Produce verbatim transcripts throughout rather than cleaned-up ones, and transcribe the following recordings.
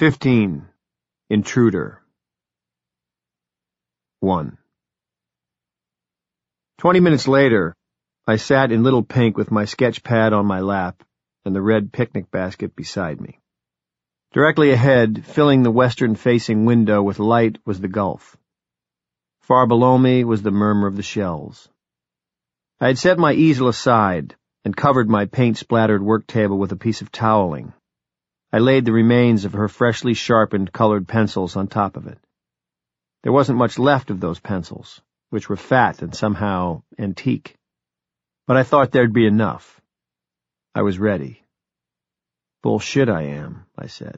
Fifteen. Intruder. One. Twenty minutes later, I sat in Little Pink with my sketch pad on my lap and the red picnic basket beside me. Directly ahead, filling the western-facing window with light, was the Gulf. Far below me was the murmur of the shells. I had set my easel aside and covered my paint-splattered work table with a piece of toweling. I laid the remains of her freshly sharpened colored pencils on top of it. There wasn't much left of those pencils, which were fat and somehow antique. But I thought there'd be enough. I was ready. Bullshit I am, I said.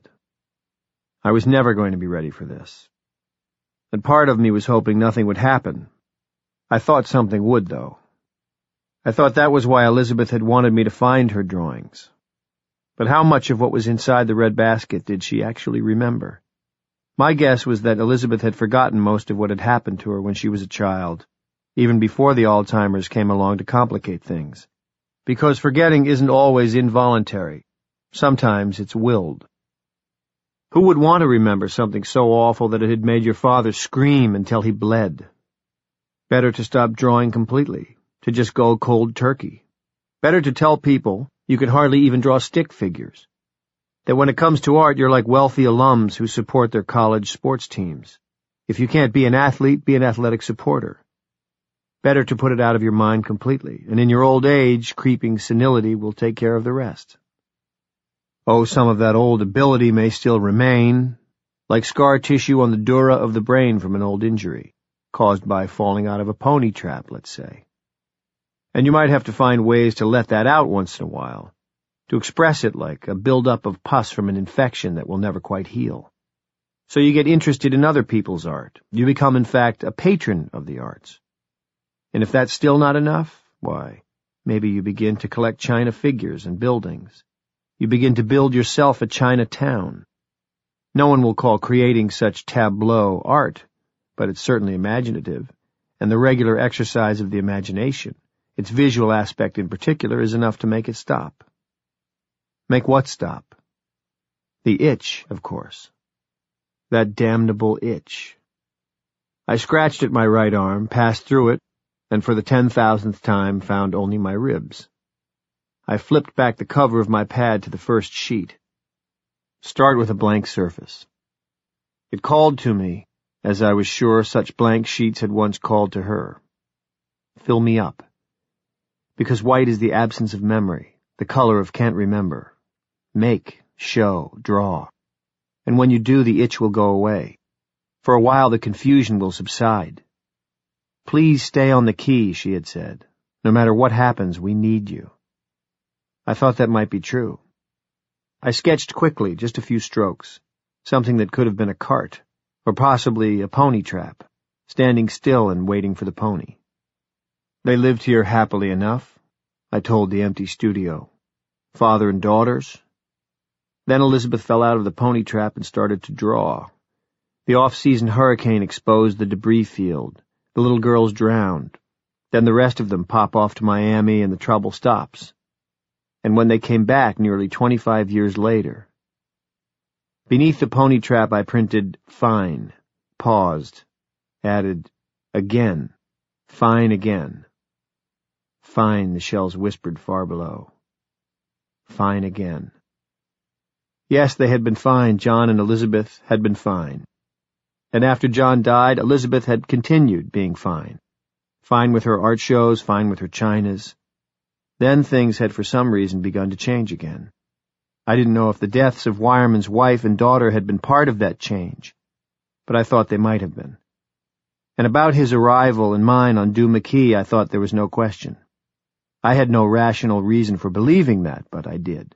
I was never going to be ready for this. And part of me was hoping nothing would happen. I thought something would, though. I thought that was why Elizabeth had wanted me to find her drawings. But how much of what was inside the red basket did she actually remember? My guess was that Elizabeth had forgotten most of what had happened to her when she was a child, even before the Alzheimer's came along to complicate things. Because forgetting isn't always involuntary. Sometimes it's willed. Who would want to remember something so awful that it had made your father scream until he bled? Better to stop drawing completely, to just go cold turkey. Better to tell people you could hardly even draw stick figures. That when it comes to art, you're like wealthy alums who support their college sports teams. If you can't be an athlete, be an athletic supporter. Better to put it out of your mind completely, and in your old age, creeping senility will take care of the rest. Oh, some of that old ability may still remain, like scar tissue on the dura of the brain from an old injury, caused by falling out of a pony trap, let's say. And you might have to find ways to let that out once in a while, to express it like a build-up of pus from an infection that will never quite heal. So you get interested in other people's art. You become, in fact, a patron of the arts. And if that's still not enough, why, maybe you begin to collect china figures and buildings. You begin to build yourself a China town. No one will call creating such tableau art, but it's certainly imaginative, and the regular exercise of the imagination, its visual aspect in particular, is enough to make it stop. Make what stop? The itch, of course. That damnable itch. I scratched at my right arm, passed through it, and for the ten thousandth time found only my ribs. I flipped back the cover of my pad to the first sheet. Start with a blank surface. It called to me, as I was sure such blank sheets had once called to her. Fill me up. Because white is the absence of memory, the color of can't remember. Make, show, draw. And when you do, the itch will go away. For a while the confusion will subside. Please stay on the key, she had said. No matter what happens, we need you. I thought that might be true. I sketched quickly, just a few strokes, something that could have been a cart, or possibly a pony trap, standing still and waiting for the pony. They lived here happily enough, I told the empty studio. Father and daughters. Then Elizabeth fell out of the pony trap and started to draw. The off-season hurricane exposed the debris field. The little girls drowned. Then the rest of them pop off to Miami and the trouble stops. And when they came back nearly twenty-five years later. Beneath the pony trap I printed fine, paused, added again, fine again. Fine, the shells whispered far below. Fine again. Yes, they had been fine. John and Elizabeth had been fine. And after John died, Elizabeth had continued being fine. Fine with her art shows, fine with her chinas. Then things had for some reason begun to change again. I didn't know if the deaths of Wireman's wife and daughter had been part of that change, but I thought they might have been. And about his arrival and mine on Duma Key, I thought there was no question. I had no rational reason for believing that, but I did.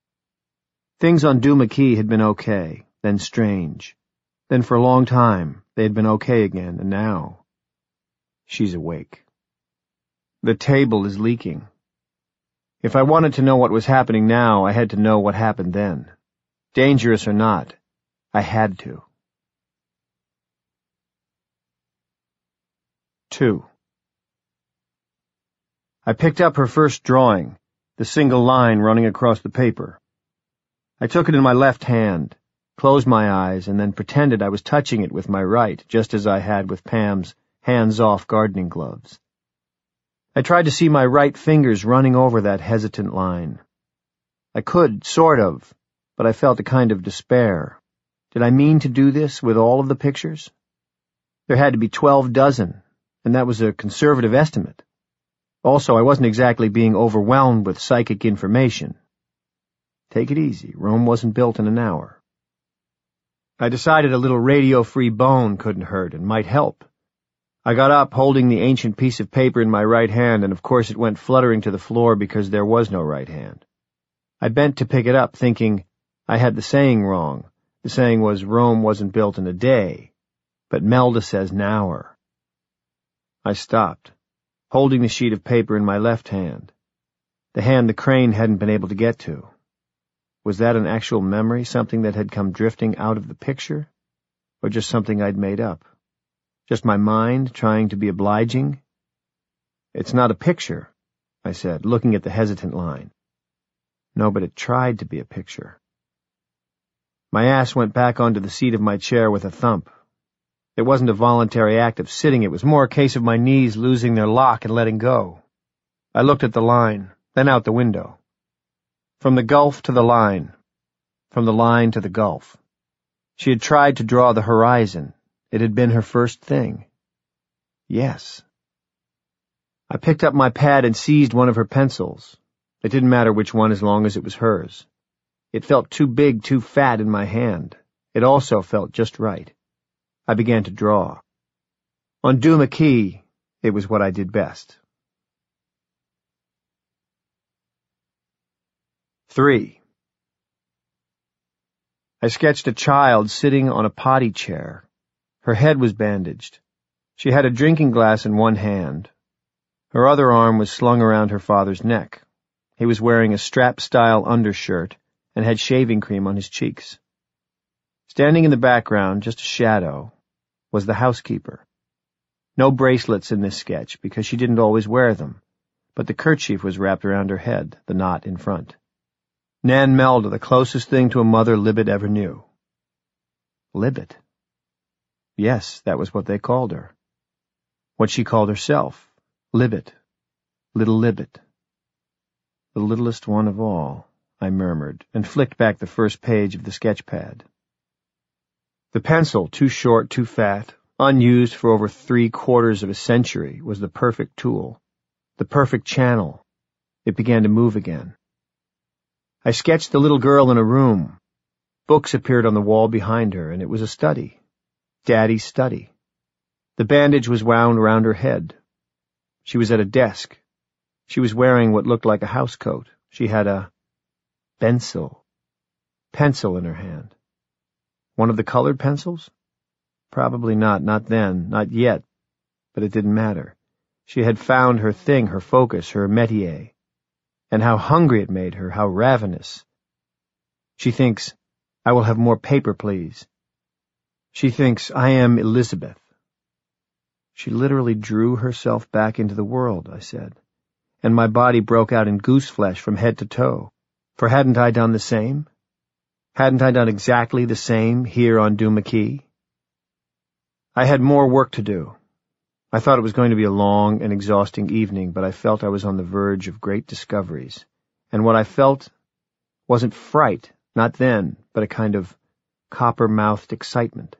Things on Duma Key had been okay, then strange. Then for a long time, they had been okay again, and now she's awake. The table is leaking. If I wanted to know what was happening now, I had to know what happened then. Dangerous or not, I had to. Two. I picked up her first drawing, the single line running across the paper. I took it in my left hand, closed my eyes, and then pretended I was touching it with my right, just as I had with Pam's hands-off gardening gloves. I tried to see my right fingers running over that hesitant line. I could, sort of, but I felt a kind of despair. Did I mean to do this with all of the pictures? There had to be twelve dozen, and that was a conservative estimate. Also, I wasn't exactly being overwhelmed with psychic information. Take it easy. Rome wasn't built in an hour. I decided a little radio-free bone couldn't hurt and might help. I got up, holding the ancient piece of paper in my right hand, and of course it went fluttering to the floor because there was no right hand. I bent to pick it up, thinking I had the saying wrong. The saying was Rome wasn't built in a day, but Melda says an hour. I stopped, holding the sheet of paper in my left hand, the hand the crane hadn't been able to get to. Was that an actual memory, something that had come drifting out of the picture, or just something I'd made up? Just my mind trying to be obliging? It's not a picture, I said, looking at the hesitant line. No, but it tried to be a picture. My ass went back onto the seat of my chair with a thump. It wasn't a voluntary act of sitting, it was more a case of my knees losing their lock and letting go. I looked at the line, then out the window. From the gulf to the line. From the line to the gulf. She had tried to draw the horizon. It had been her first thing. Yes. I picked up my pad and seized one of her pencils. It didn't matter which one as long as it was hers. It felt too big, too fat in my hand. It also felt just right. I began to draw. On Duma Key, it was what I did best. Three. I sketched a child sitting on a potty chair. Her head was bandaged. She had a drinking glass in one hand. Her other arm was slung around her father's neck. He was wearing a strap-style undershirt and had shaving cream on his cheeks. Standing in the background, just a shadow, was the housekeeper. No bracelets in this sketch because she didn't always wear them, but the kerchief was wrapped around her head, the knot in front. Nan Melda, the closest thing to a mother Libet ever knew. Libet? Yes, that was what they called her. What she called herself. Libet. Little Libet. The littlest one of all, I murmured, and flicked back the first page of the sketch pad. The pencil, too short, too fat, unused for over three quarters of a century, was the perfect tool, the perfect channel. It began to move again. I sketched the little girl in a room. Books appeared on the wall behind her, and it was a study. Daddy's study. The bandage was wound around her head. She was at a desk. She was wearing what looked like a housecoat. She had a pencil. Pencil in her hand. One of the colored pencils? Probably not, not then, not yet, but it didn't matter. She had found her thing, her focus, her métier. And how hungry it made her, how ravenous. She thinks, I will have more paper, please. She thinks, I am Elizabeth. She literally drew herself back into the world, I said, and my body broke out in goose flesh from head to toe. For hadn't I done the same? Hadn't I done exactly the same here on Duma Key? I had more work to do. I thought it was going to be a long and exhausting evening, but I felt I was on the verge of great discoveries. And what I felt wasn't fright, not then, but a kind of copper-mouthed excitement.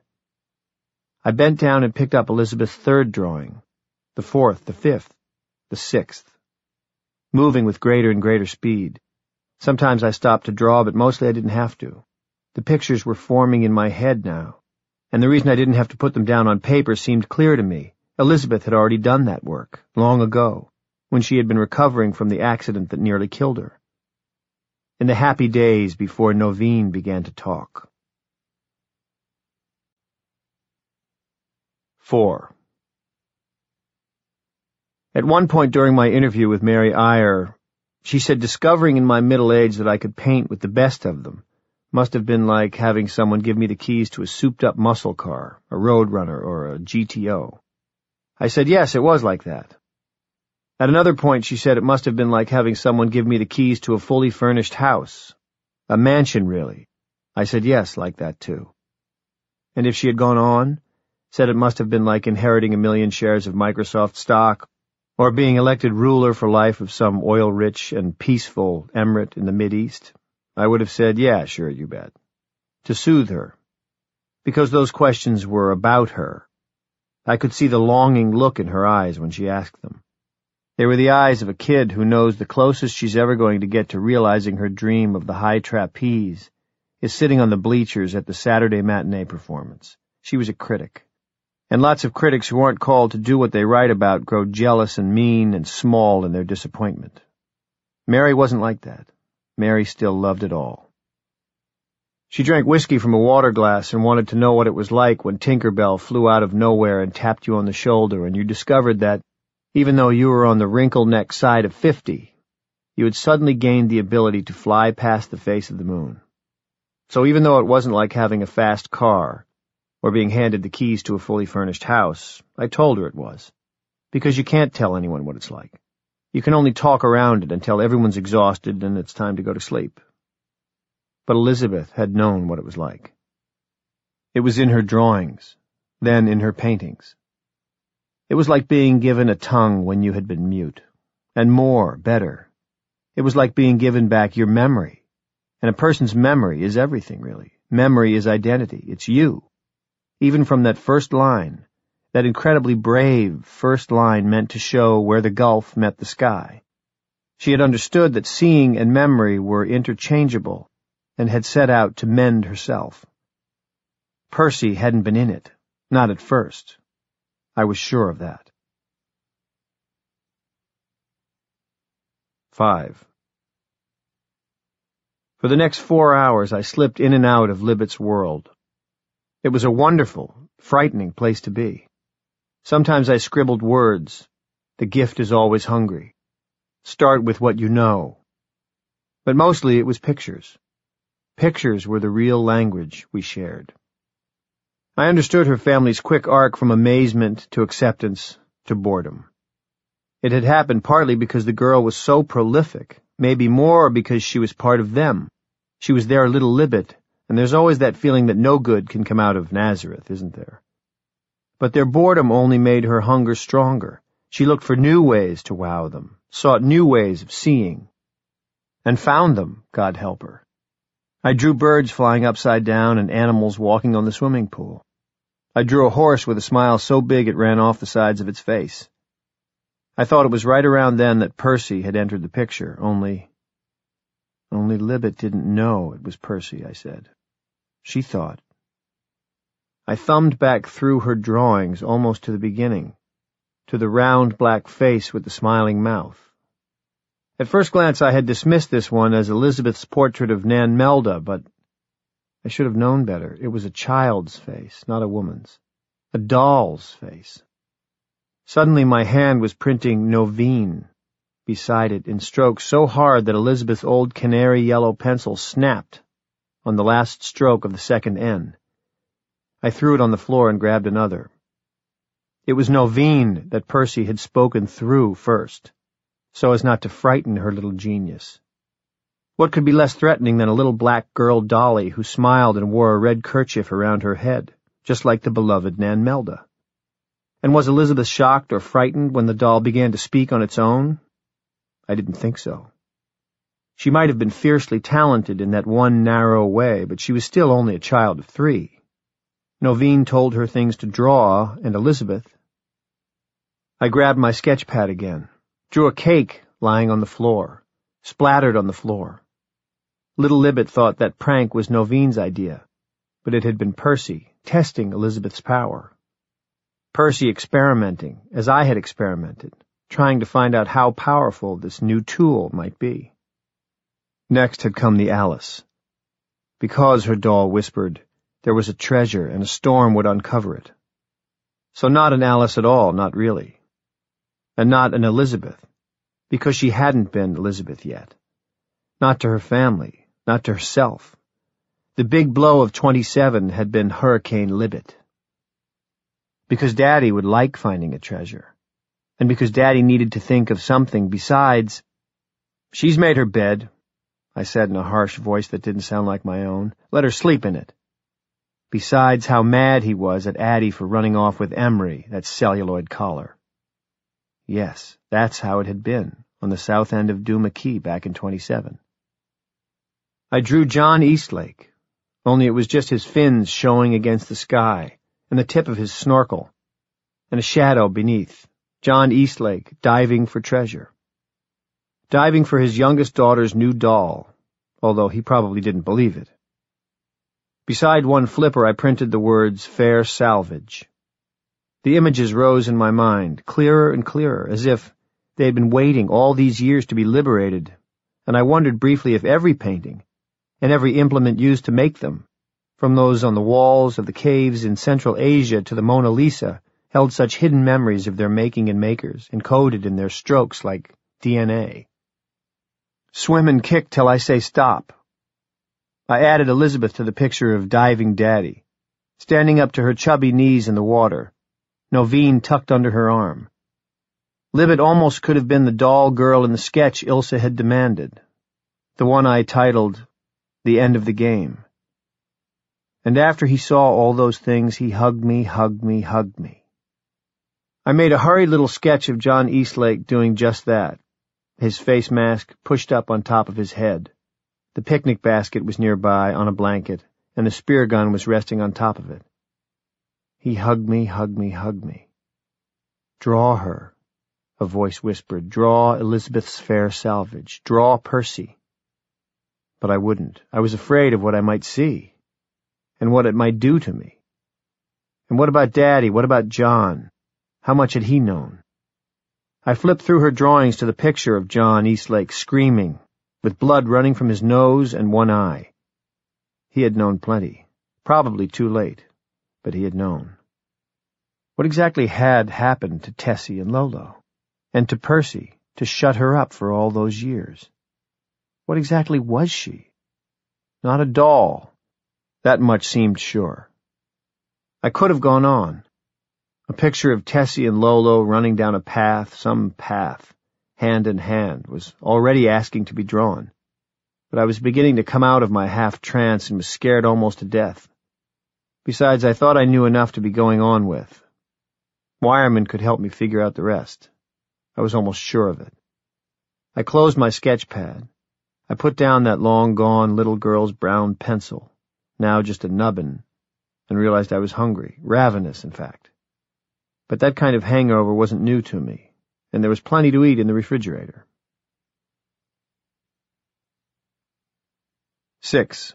I bent down and picked up Elizabeth's third drawing, the fourth, the fifth, the sixth, moving with greater and greater speed. Sometimes I stopped to draw, but mostly I didn't have to. The pictures were forming in my head now, and the reason I didn't have to put them down on paper seemed clear to me. Elizabeth had already done that work, long ago, when she had been recovering from the accident that nearly killed her. In the happy days before Novine began to talk. Four. At one point during my interview with Mary Eyre, she said discovering in my middle age that I could paint with the best of them must have been like having someone give me the keys to a souped-up muscle car, a Roadrunner, or a G T O. I said yes, it was like that. At another point she said it must have been like having someone give me the keys to a fully furnished house. A mansion, really. I said yes, like that too. And if she had gone on, said it must have been like inheriting a million shares of Microsoft stock, or being elected ruler for life of some oil-rich and peaceful emirate in the Mideast, I would have said, yeah, sure, you bet. To soothe her. Because those questions were about her. I could see the longing look in her eyes when she asked them. They were the eyes of a kid who knows the closest she's ever going to get to realizing her dream of the high trapeze is sitting on the bleachers at the Saturday matinee performance. She was a critic. And lots of critics who aren't called to do what they write about grow jealous and mean and small in their disappointment. Mary wasn't like that. Mary still loved it all. She drank whiskey from a water glass and wanted to know what it was like when Tinker Bell flew out of nowhere and tapped you on the shoulder and you discovered that, even though you were on the wrinkle-neck side of fifty, you had suddenly gained the ability to fly past the face of the moon. So even though it wasn't like having a fast car, or being handed the keys to a fully furnished house, I told her it was. Because you can't tell anyone what it's like. You can only talk around it until everyone's exhausted and it's time to go to sleep. But Elizabeth had known what it was like. It was in her drawings, then in her paintings. It was like being given a tongue when you had been mute. And more, better. It was like being given back your memory. And a person's memory is everything, really. Memory is identity. It's you. Even from that first line, that incredibly brave first line meant to show where the gulf met the sky. She had understood that seeing and memory were interchangeable and had set out to mend herself. Percy hadn't been in it. Not at first. I was sure of that. Five. For the next four hours I slipped in and out of Libet's world. It was a wonderful, frightening place to be. Sometimes I scribbled words. The gift is always hungry. Start with what you know. But mostly it was pictures. Pictures were the real language we shared. I understood her family's quick arc from amazement to acceptance to boredom. It had happened partly because the girl was so prolific, maybe more because she was part of them. She was their little Libet, and there's always that feeling that no good can come out of Nazareth, isn't there? But their boredom only made her hunger stronger. She looked for new ways to wow them, sought new ways of seeing, and found them, God help her. I drew birds flying upside down and animals walking on the swimming pool. I drew a horse with a smile so big it ran off the sides of its face. I thought it was right around then that Percy had entered the picture, only... Only Libet didn't know it was Percy, I said. She thought. I thumbed back through her drawings almost to the beginning, to the round black face with the smiling mouth. At first glance I had dismissed this one as Elizabeth's portrait of Nan Melda, but I should have known better. It was a child's face, not a woman's. A doll's face. Suddenly my hand was printing Novine beside it in strokes so hard that Elizabeth's old canary yellow pencil snapped on the last stroke of the second N. I threw it on the floor and grabbed another. It was Novine that Percy had spoken through first, so as not to frighten her little genius. What could be less threatening than a little black girl dolly who smiled and wore a red kerchief around her head, just like the beloved Nan Melda? And was Elizabeth shocked or frightened when the doll began to speak on its own? I didn't think so. She might have been fiercely talented in that one narrow way, but she was still only a child of three. Novine told her things to draw, and Elizabeth... I grabbed my sketch pad again, drew a cake lying on the floor, splattered on the floor. Little Libet thought that prank was Novine's idea, but it had been Percy, testing Elizabeth's power. Percy experimenting, as I had experimented, trying to find out how powerful this new tool might be. Next had come the Alice. Because, her doll whispered, there was a treasure and a storm would uncover it. So not an Alice at all, not really. And not an Elizabeth, because she hadn't been Elizabeth yet. Not to her family, not to herself. The big blow of twenty-seven had been Hurricane Libet. Because Daddy would like finding a treasure, and because Daddy needed to think of something besides, she's made her bed, I said in a harsh voice that didn't sound like my own. Let her sleep in it. Besides, how mad he was at Addie for running off with Emery, that celluloid collar. Yes, that's how it had been, on the south end of Duma Key back in twenty-seven. I drew John Eastlake, only it was just his fins showing against the sky, and the tip of his snorkel, and a shadow beneath, John Eastlake diving for treasure. Diving for his youngest daughter's new doll, although he probably didn't believe it. Beside one flipper I printed the words, Fair Salvage. The images rose in my mind, clearer and clearer, as if they had been waiting all these years to be liberated, and I wondered briefly if every painting, and every implement used to make them, from those on the walls of the caves in Central Asia to the Mona Lisa, held such hidden memories of their making and makers, encoded in their strokes like D N A. Swim and kick till I say stop. I added Elizabeth to the picture of diving Daddy, standing up to her chubby knees in the water, Novine tucked under her arm. Libet almost could have been the doll girl in the sketch Ilsa had demanded, the one I titled The End of the Game. And after he saw all those things, he hugged me, hugged me, hugged me. I made a hurried little sketch of John Eastlake doing just that, his face mask pushed up on top of his head. The picnic basket was nearby on a blanket, and the spear gun was resting on top of it. He hugged me, hugged me, hugged me. Draw her, a voice whispered. Draw Elizabeth's fair salvage. Draw Percy. But I wouldn't. I was afraid of what I might see, and what it might do to me. And what about Daddy? What about John? How much had he known? I flipped through her drawings to the picture of John Eastlake screaming, with blood running from his nose and one eye. He had known plenty, probably too late, but he had known. What exactly had happened to Tessie and Lolo, and to Percy, to shut her up for all those years? What exactly was she? Not a doll. That much seemed sure. I could have gone on. A picture of Tessie and Lolo running down a path, some path, hand in hand, was already asking to be drawn, but I was beginning to come out of my half-trance and was scared almost to death. Besides, I thought I knew enough to be going on with. Wireman could help me figure out the rest. I was almost sure of it. I closed my sketch pad. I put down that long-gone little girl's brown pencil, now just a nubbin, and realized I was hungry, ravenous, in fact. But that kind of hangover wasn't new to me, and there was plenty to eat in the refrigerator. Six.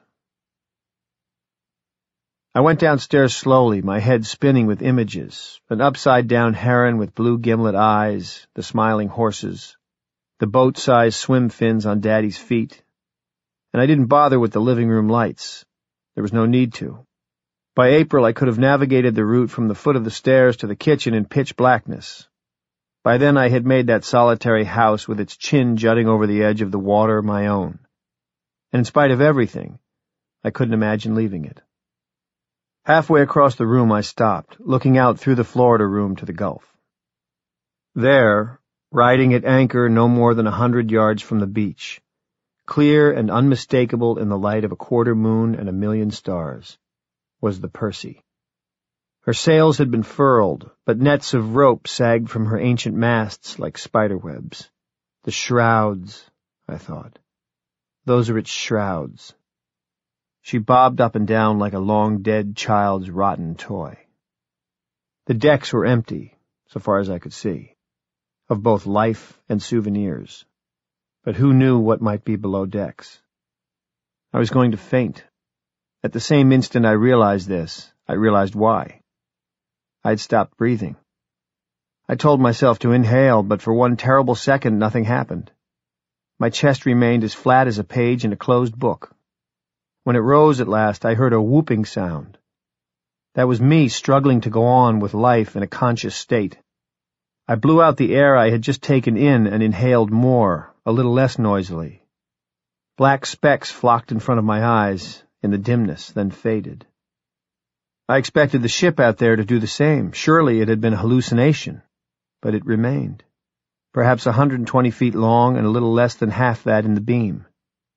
I went downstairs slowly, my head spinning with images, an upside-down heron with blue gimlet eyes, the smiling horses, the boat-sized swim fins on Daddy's feet, and I didn't bother with the living room lights. There was no need to. By April, I could have navigated the route from the foot of the stairs to the kitchen in pitch blackness. By then, I had made that solitary house with its chin jutting over the edge of the water my own. And in spite of everything, I couldn't imagine leaving it. Halfway across the room, I stopped, looking out through the Florida room to the Gulf. There, riding at anchor no more than a hundred yards from the beach, clear and unmistakable in the light of a quarter moon and a million stars, was the Percy. Her sails had been furled, but nets of rope sagged from her ancient masts like spiderwebs. The shrouds, I thought. Those are its shrouds. She bobbed up and down like a long-dead child's rotten toy. The decks were empty, so far as I could see, of both life and souvenirs. But who knew what might be below decks? I was going to faint. At the same instant I realized this, I realized why. I'd stopped breathing. I told myself to inhale, but for one terrible second nothing happened. My chest remained as flat as a page in a closed book. When it rose at last, I heard a whooping sound. That was me struggling to go on with life in a conscious state. I blew out the air I had just taken in and inhaled more, a little less noisily. Black specks flocked in front of my eyes, in the dimness, then faded. I expected the ship out there to do the same. Surely it had been a hallucination, but it remained. Perhaps a hundred and twenty feet long and a little less than half that in the beam.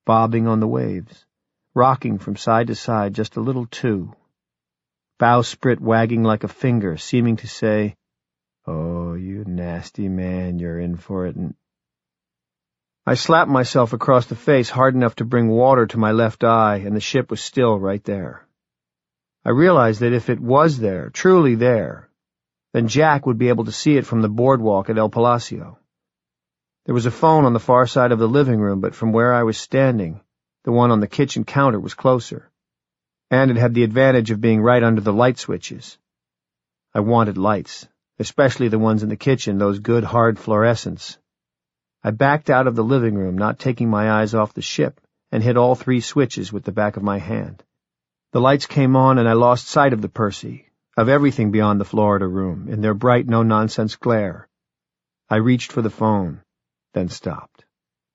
bobbing on the waves, rocking from side to side just a little too. Bowsprit wagging like a finger, seeming to say, "Oh, you nasty man, you're in for it." And I slapped myself across the face hard enough to bring water to my left eye, and the ship was still right there. I realized that if it was there, truly there, then Jack would be able to see it from the boardwalk at El Palacio. There was a phone on the far side of the living room, but from where I was standing, the one on the kitchen counter was closer, and it had the advantage of being right under the light switches. I wanted lights, especially the ones in the kitchen, those good hard fluorescents. I backed out of the living room, not taking my eyes off the ship, and hit all three switches with the back of my hand. The lights came on, and I lost sight of the Percy, of everything beyond the Florida room, in their bright, no-nonsense glare. I reached for the phone, then stopped.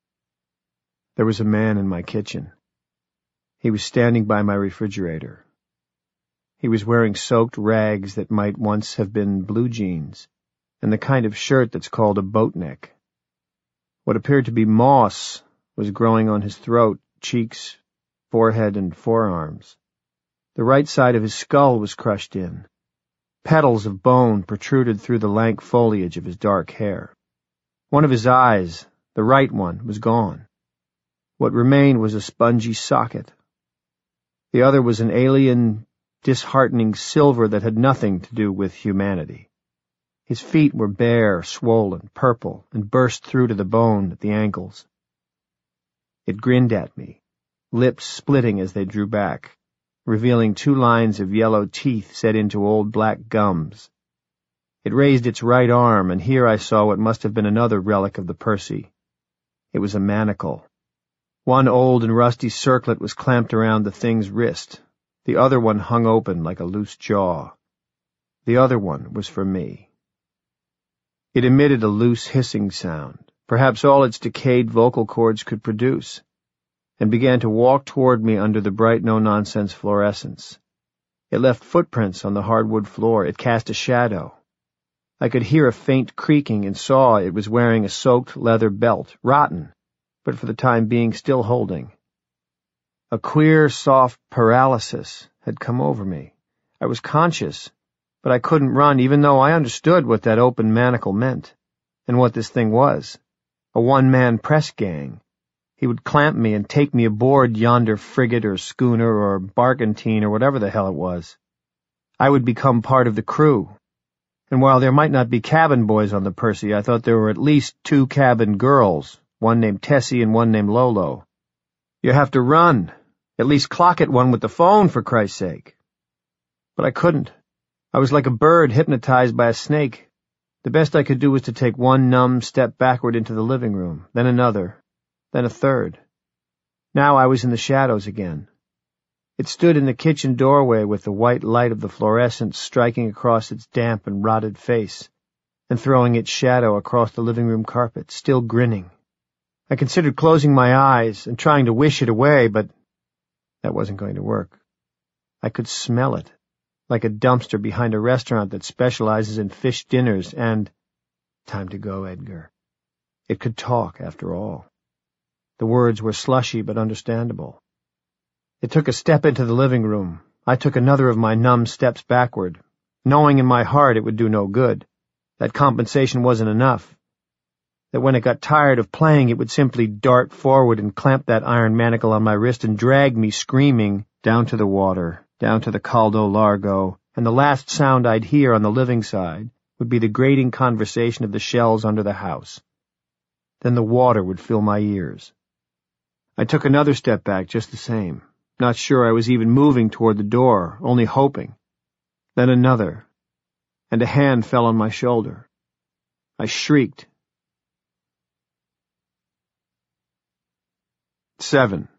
There was a man in my kitchen. He was standing by my refrigerator. He was wearing soaked rags that might once have been blue jeans, and the kind of shirt that's called a boat neck. What appeared to be moss was growing on his throat, cheeks, forehead, and forearms. The right side of his skull was crushed in. Petals of bone protruded through the lank foliage of his dark hair. One of his eyes, the right one, was gone. What remained was a spongy socket. The other was an alien, disheartening silver that had nothing to do with humanity. His feet were bare, swollen, purple, and burst through to the bone at the ankles. It grinned at me, lips splitting as they drew back, revealing two lines of yellow teeth set into old black gums. It raised its right arm, and here I saw what must have been another relic of the Percy. It was a manacle. One old and rusty circlet was clamped around the thing's wrist. The other one hung open like a loose jaw. The other one was for me. It emitted a loose hissing sound, perhaps all its decayed vocal cords could produce, and began to walk toward me under the bright no-nonsense fluorescence. It left footprints on the hardwood floor. It cast a shadow. I could hear a faint creaking and saw it was wearing a soaked leather belt, rotten, but for the time being still holding. A queer, soft paralysis had come over me. I was conscious, but I couldn't run, even though I understood what that open manacle meant, and what this thing was. A one-man press gang. He would clamp me and take me aboard yonder frigate or schooner or barkentine or whatever the hell it was. I would become part of the crew. And while there might not be cabin boys on the Percy, I thought there were at least two cabin girls, one named Tessie and one named Lolo. You have to run. At least clock at one with the phone, for Christ's sake. But I couldn't. I was like a bird hypnotized by a snake. The best I could do was to take one numb step backward into the living room, then another, then a third. Now I was in the shadows again. It stood in the kitchen doorway with the white light of the fluorescence striking across its damp and rotted face, and throwing its shadow across the living room carpet, still grinning. I considered closing my eyes and trying to wish it away, but that wasn't going to work. I could smell it, like a dumpster behind a restaurant that specializes in fish dinners, and time to go, Edgar. It could talk, after all. The words were slushy but understandable. It took a step into the living room. I took another of my numb steps backward, knowing in my heart it would do no good, that compensation wasn't enough, that when it got tired of playing it would simply dart forward and clamp that iron manacle on my wrist and drag me screaming down to the water, down to the Caldo Largo, and the last sound I'd hear on the living side would be the grating conversation of the shells under the house. Then the water would fill my ears. I took another step back just the same, not sure I was even moving toward the door, only hoping. Then another, and a hand fell on my shoulder. I shrieked. Seven.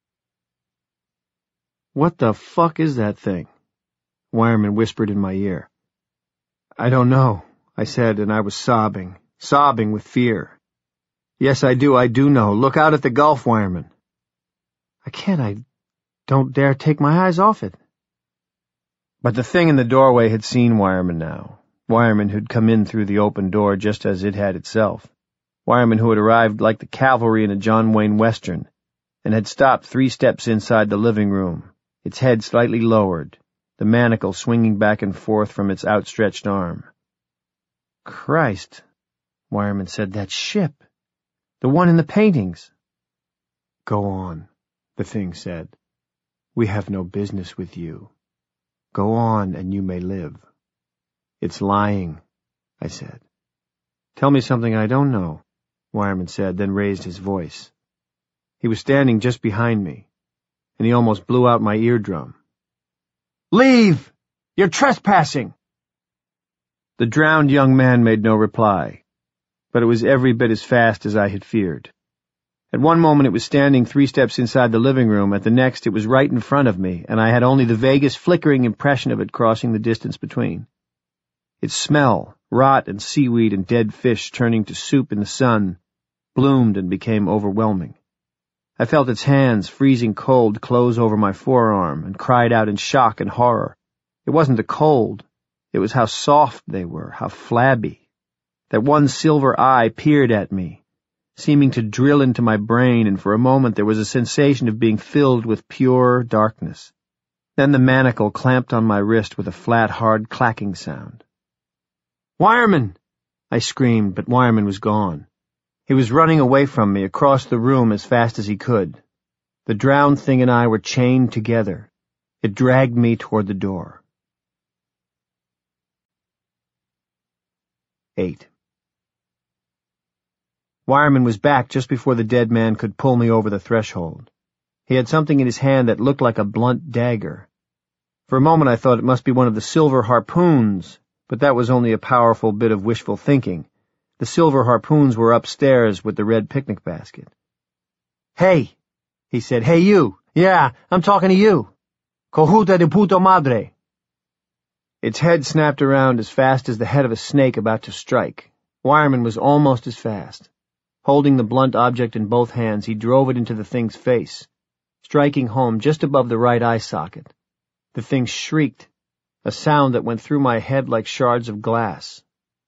"What the fuck is that thing?" Wireman whispered in my ear. "I don't know," I said, and I was sobbing, sobbing with fear. "Yes, I do, I do know. Look out at the Gulf, Wireman." "I can't, I don't dare take my eyes off it." But the thing in the doorway had seen Wireman now. Wireman who'd come in through the open door just as it had itself. Wireman who had arrived like the cavalry in a John Wayne Western. and had stopped three steps inside the living room, its head slightly lowered, the manacle swinging back and forth from its outstretched arm. "Christ," Wireman said, "that ship. The one in the paintings." "Go on," the thing said. "We have no business with you. Go on and you may live." "It's lying," I said. "Tell me something I don't know," Wireman said, then raised his voice. He was standing just behind me, and he almost blew out my eardrum. "Leave! You're trespassing!" The drowned young man made no reply, but it was every bit as fast as I had feared. At one moment it was standing three steps inside the living room, at the next it was right in front of me, and I had only the vaguest flickering impression of it crossing the distance between. Its smell, rot and seaweed and dead fish turning to soup in the sun, bloomed and became overwhelming. I felt its hands, freezing cold, close over my forearm, and cried out in shock and horror. It wasn't the cold. It was how soft they were, how flabby. That one silver eye peered at me, seeming to drill into my brain, and for a moment there was a sensation of being filled with pure darkness. Then the manacle clamped on my wrist with a flat, hard clacking sound. "Wireman!" I screamed, but Wireman was gone. He was running away from me across the room as fast as he could. The drowned thing and I were chained together. It dragged me toward the door. Eight. Wireman was back just before the dead man could pull me over the threshold. He had something in his hand that looked like a blunt dagger. For a moment I thought it must be one of the silver harpoons, but that was only a powerful bit of wishful thinking. The silver harpoons were upstairs with the red picnic basket. "Hey," he said. "Hey, you. Yeah, I'm talking to you. Cojuta de puto madre." Its head snapped around as fast as the head of a snake about to strike. Wireman was almost as fast. Holding the blunt object in both hands, he drove it into the thing's face, striking home just above the right eye socket. The thing shrieked, a sound that went through my head like shards of glass.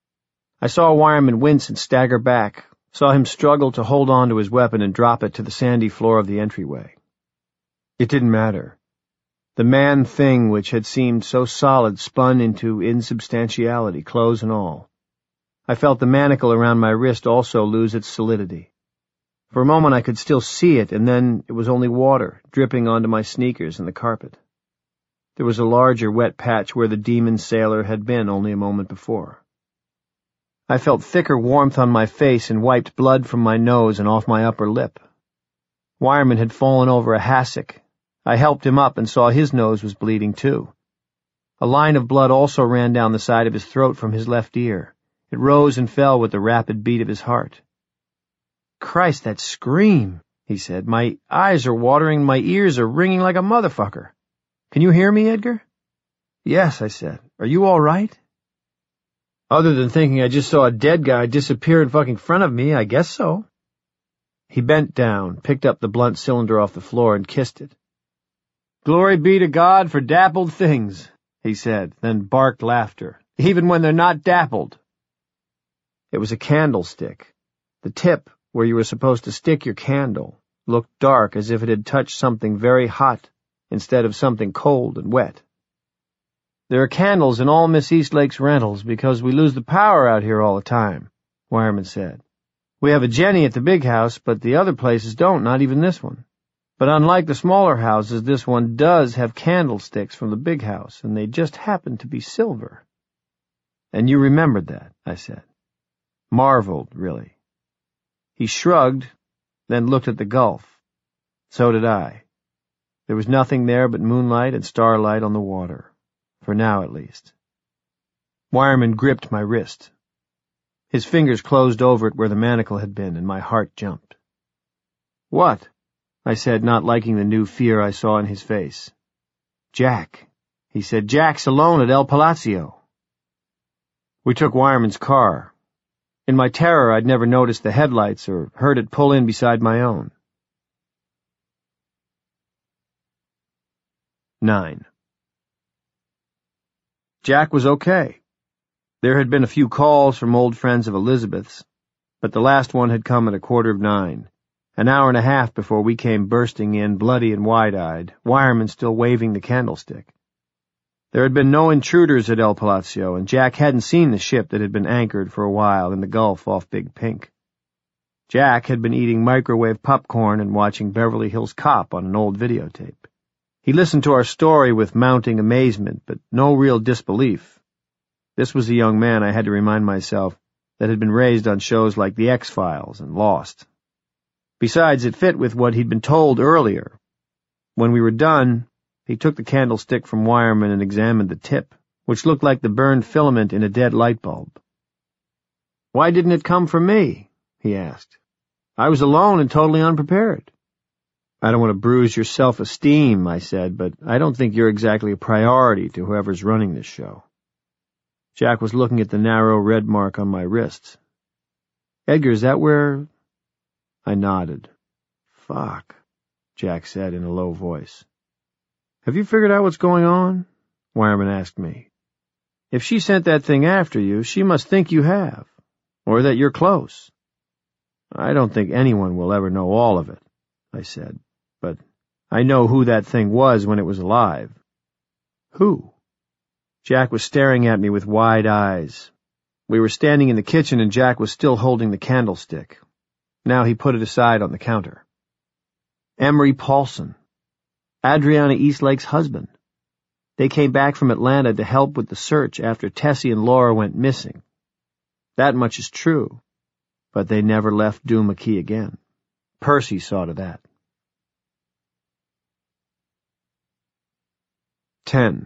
I saw Wireman wince and stagger back, saw him struggle to hold on to his weapon and drop it to the sandy floor of the entryway. It didn't matter. The man-thing which had seemed so solid spun into insubstantiality, clothes and all. I felt the manacle around my wrist also lose its solidity. For a moment I could still see it, and then it was only water, dripping onto my sneakers and the carpet. There was a larger wet patch where the demon sailor had been only a moment before. I felt thicker warmth on my face and wiped blood from my nose and off my upper lip. Wireman had fallen over a hassock. I helped him up and saw his nose was bleeding too. A line of blood also ran down the side of his throat from his left ear. It rose and fell with the rapid beat of his heart. "Christ, that scream," he said. "My eyes are watering, my ears are ringing like a motherfucker. Can you hear me, Edgar?" "Yes," I said. "Are you all right?" "Other than thinking I just saw a dead guy disappear in fucking front of me, I guess so." He bent down, picked up the blunt cylinder off the floor, and kissed it. "Glory be to God for dappled things," he said, then barked laughter, "even when they're not dappled." It was a candlestick. The tip, where you were supposed to stick your candle, looked dark as if it had touched something very hot instead of something cold and wet. "There are candles in all Miss Eastlake's rentals because we lose the power out here all the time," Wireman said. "We have a Jenny at the big house, but the other places don't, not even this one. But unlike the smaller houses, this one does have candlesticks from the big house, and they just happen to be silver." "And you remembered that," I said. Marveled, really. He shrugged, then looked at the gulf. So did I. There was nothing there but moonlight and starlight on the water, for now at least. Wireman gripped my wrist. His fingers closed over it where the manacle had been, and my heart jumped. "What?" I said, not liking the new fear I saw in his face. "Jack," he said. "Jack's alone at El Palacio." We took Wireman's car. In my terror, I'd never noticed the headlights or heard it pull in beside my own. Nine. Jack was okay. There had been a few calls from old friends of Elizabeth's, but the last one had come at a quarter of nine, An hour and a half before we came bursting in, bloody and wide-eyed, Wireman still waving the candlestick. There had been no intruders at El Palacio, and Jack hadn't seen the ship that had been anchored for a while in the Gulf off Big Pink. Jack had been eating microwave popcorn and watching Beverly Hills Cop on an old videotape. He listened to our story with mounting amazement, but no real disbelief. This was a young man, I had to remind myself, that had been raised on shows like The X-Files and Lost. Besides, it fit with what he'd been told earlier. When we were done, he took the candlestick from Wireman and examined the tip, which looked like the burned filament in a dead light bulb. "Why didn't it come from me?" he asked. "I was alone and totally unprepared." "I don't want to bruise your self-esteem," I said, "but I don't think you're exactly a priority to whoever's running this show." Jack was looking at the narrow red mark on my wrist. "Edgar, is that where—" I nodded. "Fuck," Jack said in a low voice. "Have you figured out what's going on?" Wireman asked me. "If she sent that thing after you, she must think you have, or that you're close." "I don't think anyone will ever know all of it," I said, "but I know who that thing was when it was alive." "Who?" Jack was staring at me with wide eyes. We were standing in the kitchen and Jack was still holding the candlestick. Now he put it aside on the counter. "Emery Paulson. Adriana Eastlake's husband. They came back from Atlanta to help with the search after Tessie and Laura went missing. That much is true, but they never left Dune McKee again. Percy saw to that." Ten.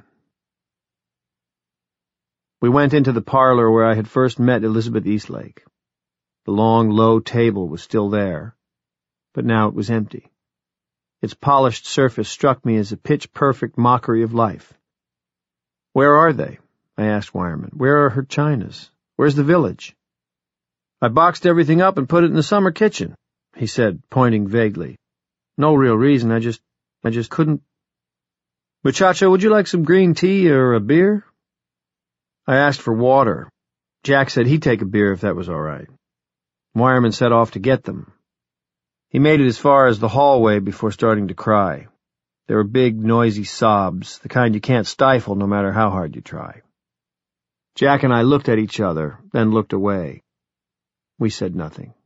We went into the parlor where I had first met Elizabeth Eastlake. The long, low table was still there, but now it was empty. Its polished surface struck me as a pitch-perfect mockery of life. "Where are they?" I asked Wireman. "Where are her chinas? Where's the village?" "I boxed everything up and put it in the summer kitchen," he said, pointing vaguely. "No real reason, I just, I just couldn't—" "Muchacho, would you like some green tea or a beer?" I asked for water. Jack said he'd take a beer if that was all right. Wireman set off to get them. He made it as far as the hallway before starting to cry. There were big, noisy sobs, the kind you can't stifle no matter how hard you try. Jack and I looked at each other, then looked away. We said nothing.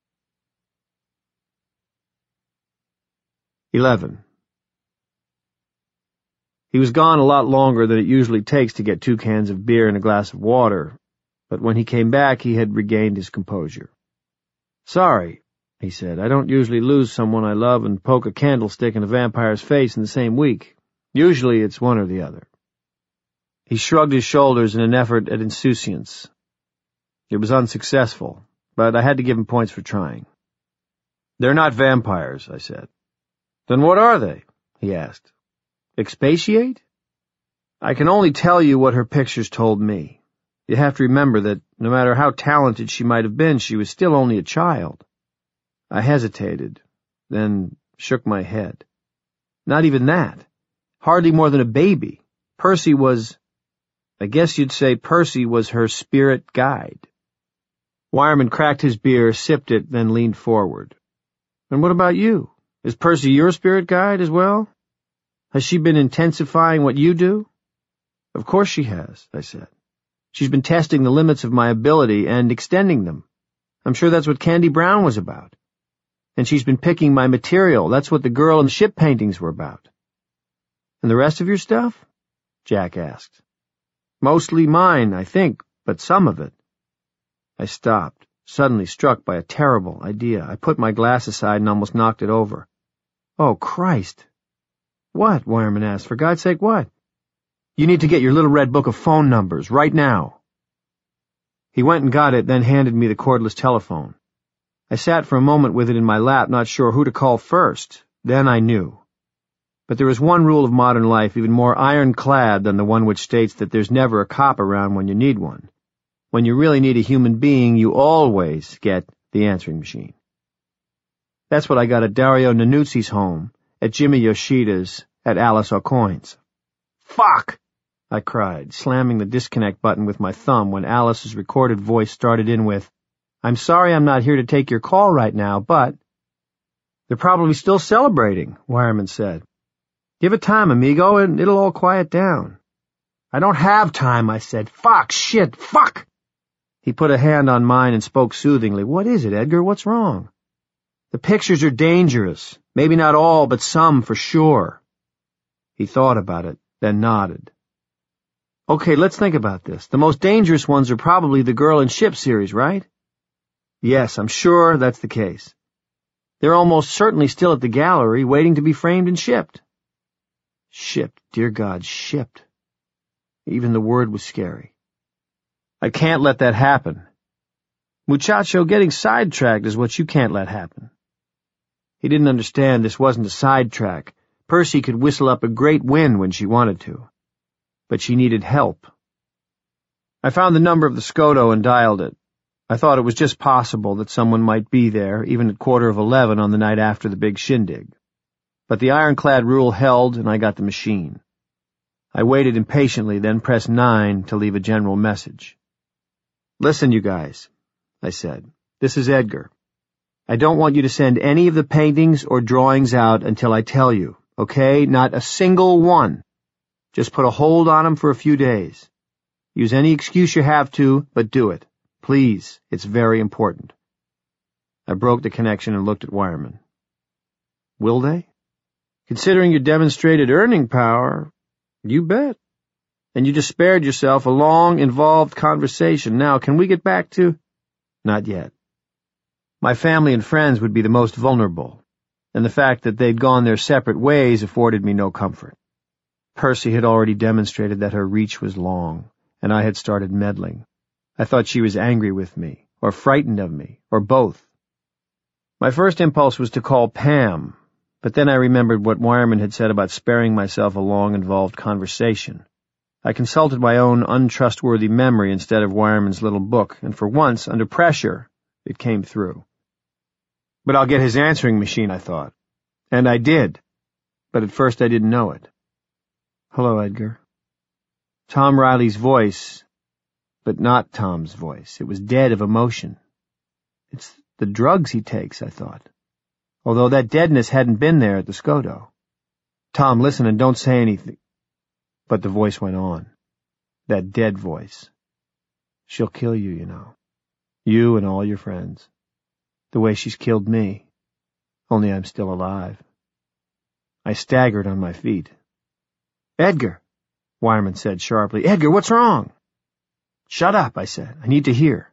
Eleven. He was gone a lot longer than it usually takes to get two cans of beer and a glass of water, but when he came back he had regained his composure. "Sorry," he said, "I don't usually lose someone I love and poke a candlestick in a vampire's face in the same week. Usually it's one or the other." He shrugged his shoulders in an effort at insouciance. It was unsuccessful, but I had to give him points for trying. "They're not vampires," I said. "Then what are they?" he asked. "Expatiate?" "I can only tell you what her pictures told me. You have to remember that no matter how talented she might have been, she was still only a child." I hesitated, then shook my head. "Not even that. Hardly more than a baby. Percy was... I guess you'd say Percy was her spirit guide." Wireman cracked his beer, sipped it, then leaned forward. "And what about you? Is Percy your spirit guide as well? Has she been intensifying what you do?" "Of course she has," I said. "She's been testing the limits of my ability and extending them. I'm sure that's what Candy Brown was about. And she's been picking my material. That's what the girl in the ship paintings were about." "And the rest of your stuff?" Jack asked. "Mostly mine, I think, but some of it." I stopped, suddenly struck by a terrible idea. I put my glass aside and almost knocked it over. "Oh, Christ!" "What?" Wireman asked. "For God's sake, what?" "You need to get your little red book of phone numbers, right now." He went and got it, then handed me the cordless telephone. I sat for a moment with it in my lap, not sure who to call first. Then I knew. But there is one rule of modern life even more ironclad than the one which states that there's never a cop around when you need one. When you really need a human being, you always get the answering machine. That's what I got at Dario Nanuzzi's home, at Jimmy Yoshida's, at Alice Aucoin's. "Fuck!" I cried, slamming the disconnect button with my thumb when Alice's recorded voice started in with, "I'm sorry I'm not here to take your call right now, but..." They're probably still celebrating, Wireman said. Give it time, amigo, and it'll all quiet down. I don't have time, I said. Fuck, shit, fuck! He put a hand on mine and spoke soothingly. What is it, Edgar? What's wrong? The pictures are dangerous. Maybe not all, but some for sure. He thought about it, then nodded. Okay, let's think about this. The most dangerous ones are probably the Girl and Ship series, right? Yes, I'm sure that's the case. They're almost certainly still at the gallery, waiting to be framed and shipped. Shipped, dear God, shipped. Even the word was scary. I can't let that happen. Muchacho, getting sidetracked is what you can't let happen. He didn't understand this wasn't a sidetrack. Percy could whistle up a great win when she wanted to. But she needed help. I found the number of the Scoto and dialed it. I thought it was just possible that someone might be there, even at quarter of eleven on the night after the big shindig. But the ironclad rule held, and I got the machine. I waited impatiently, then pressed nine to leave a general message. Listen, you guys, I said. This is Edgar. I don't want you to send any of the paintings or drawings out until I tell you, okay? Not a single one. Just put a hold on them for a few days. Use any excuse you have to, but do it. Please, it's very important. I broke the connection and looked at Wireman. Will they? Considering your demonstrated earning power, you bet. And you just spared yourself a long, involved conversation. Now, can we get back to... Not yet. My family and friends would be the most vulnerable, and the fact that they'd gone their separate ways afforded me no comfort. Percy had already demonstrated that her reach was long, and I had started meddling. I thought she was angry with me, or frightened of me, or both. My first impulse was to call Pam, but then I remembered what Wireman had said about sparing myself a long, involved conversation. I consulted my own untrustworthy memory instead of Wireman's little book, and for once, under pressure, it came through. But I'll get his answering machine, I thought. And I did, but at first I didn't know it. Hello, Edgar. Tom Riley's voice, but not Tom's voice. It was dead of emotion. It's the drugs he takes, I thought, although that deadness hadn't been there at the Scoto. Tom, listen and don't say anything. But the voice went on. That dead voice. She'll kill you, you know. You and all your friends. The way she's killed me. Only I'm still alive. I staggered on my feet. Edgar, Wireman said sharply. Edgar, what's wrong? Shut up, I said. I need to hear.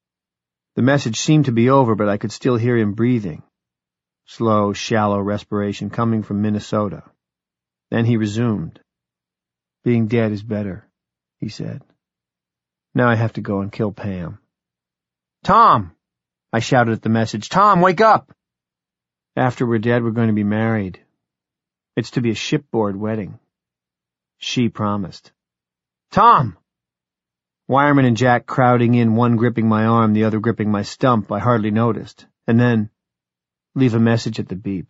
The message seemed to be over, but I could still hear him breathing. Slow, shallow respiration coming from Minnesota. Then he resumed. Being dead is better, he said. Now I have to go and kill Pam. Tom! I shouted at the message. Tom, wake up! After we're dead, we're going to be married. It's to be a shipboard wedding. She promised. Tom! Wireman and Jack crowding in, one gripping my arm, the other gripping my stump, I hardly noticed. And then, leave a message at the beep.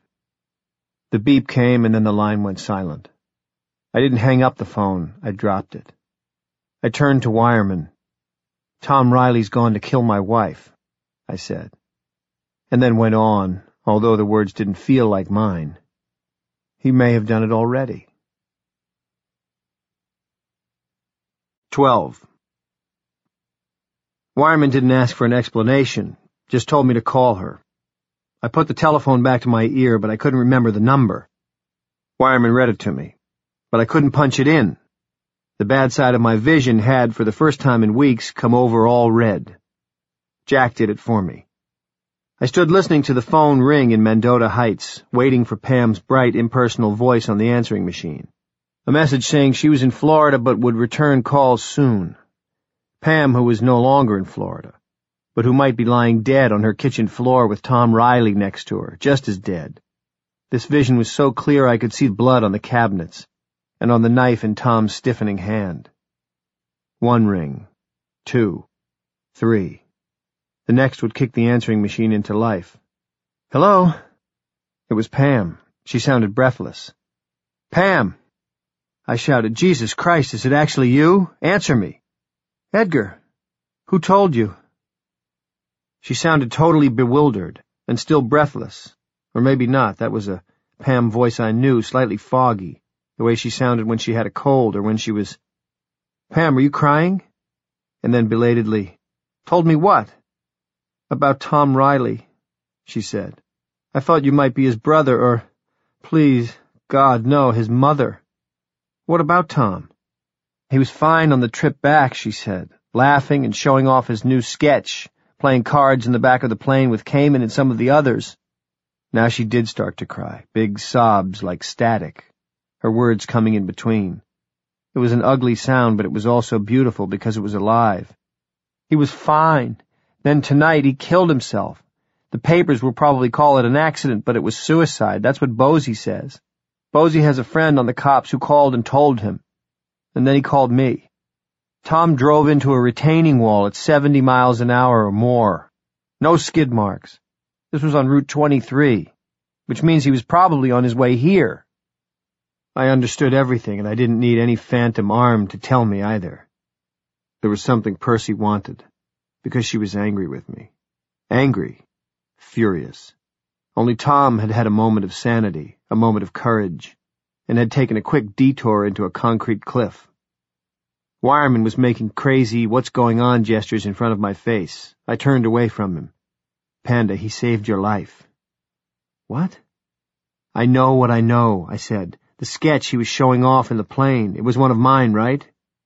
The beep came, and then the line went silent. I didn't hang up the phone. I dropped it. I turned to Wireman. Tom Riley's gone to kill my wife, I said. And then went on, although the words didn't feel like mine. He may have done it already. Twelve. Wireman didn't ask for an explanation, just told me to call her. I put the telephone back to my ear, but I couldn't remember the number. Wireman read it to me, but I couldn't punch it in. The bad side of my vision had, for the first time in weeks, come over all red. Jack did it for me. I stood listening to the phone ring in Mendota Heights, waiting for Pam's bright, impersonal voice on the answering machine. A message saying she was in Florida but would return calls soon. Pam, who was no longer in Florida, but who might be lying dead on her kitchen floor with Tom Riley next to her, just as dead. This vision was so clear I could see blood on the cabinets, and on the knife in Tom's stiffening hand. One ring. Two. Three. The next would kick the answering machine into life. Hello? It was Pam. She sounded breathless. Pam! I shouted, Jesus Christ, is it actually you? Answer me. Edgar, who told you? She sounded totally bewildered, and still breathless, Or maybe not. That was a Pam voice I knew, slightly foggy, the way she sounded when she had a cold or when she was... Pam, are you crying? And then belatedly, told me what? About Tom Riley, she said. I thought you might be his brother or, please, God, no, his mother. What about Tom? He was fine on the trip back, she said, laughing and showing off his new sketch, playing cards in the back of the plane with Cayman and some of the others. Now she did start to cry, big sobs like static, her words coming in between. It was an ugly sound, but it was also beautiful because it was alive. He was fine. Then tonight he killed himself. The papers will probably call it an accident, but it was suicide. That's what Bosie says. Bosie has a friend on the cops who called and told him. And then he called me. Tom drove into a retaining wall at seventy miles an hour or more. No skid marks. This was on Route twenty-three, which means he was probably on his way here. I understood everything, and I didn't need any phantom arm to tell me either. There was something Percy wanted, because she was angry with me. Angry. Furious. Only Tom had had a moment of sanity, a moment of courage, and had taken a quick detour into a concrete cliff. Wireman was making crazy what's-going-on gestures in front of my face. I turned away from him. Panda, he saved your life. What? I know what I know, I said. The sketch he was showing off in the plane. It was one of mine, right?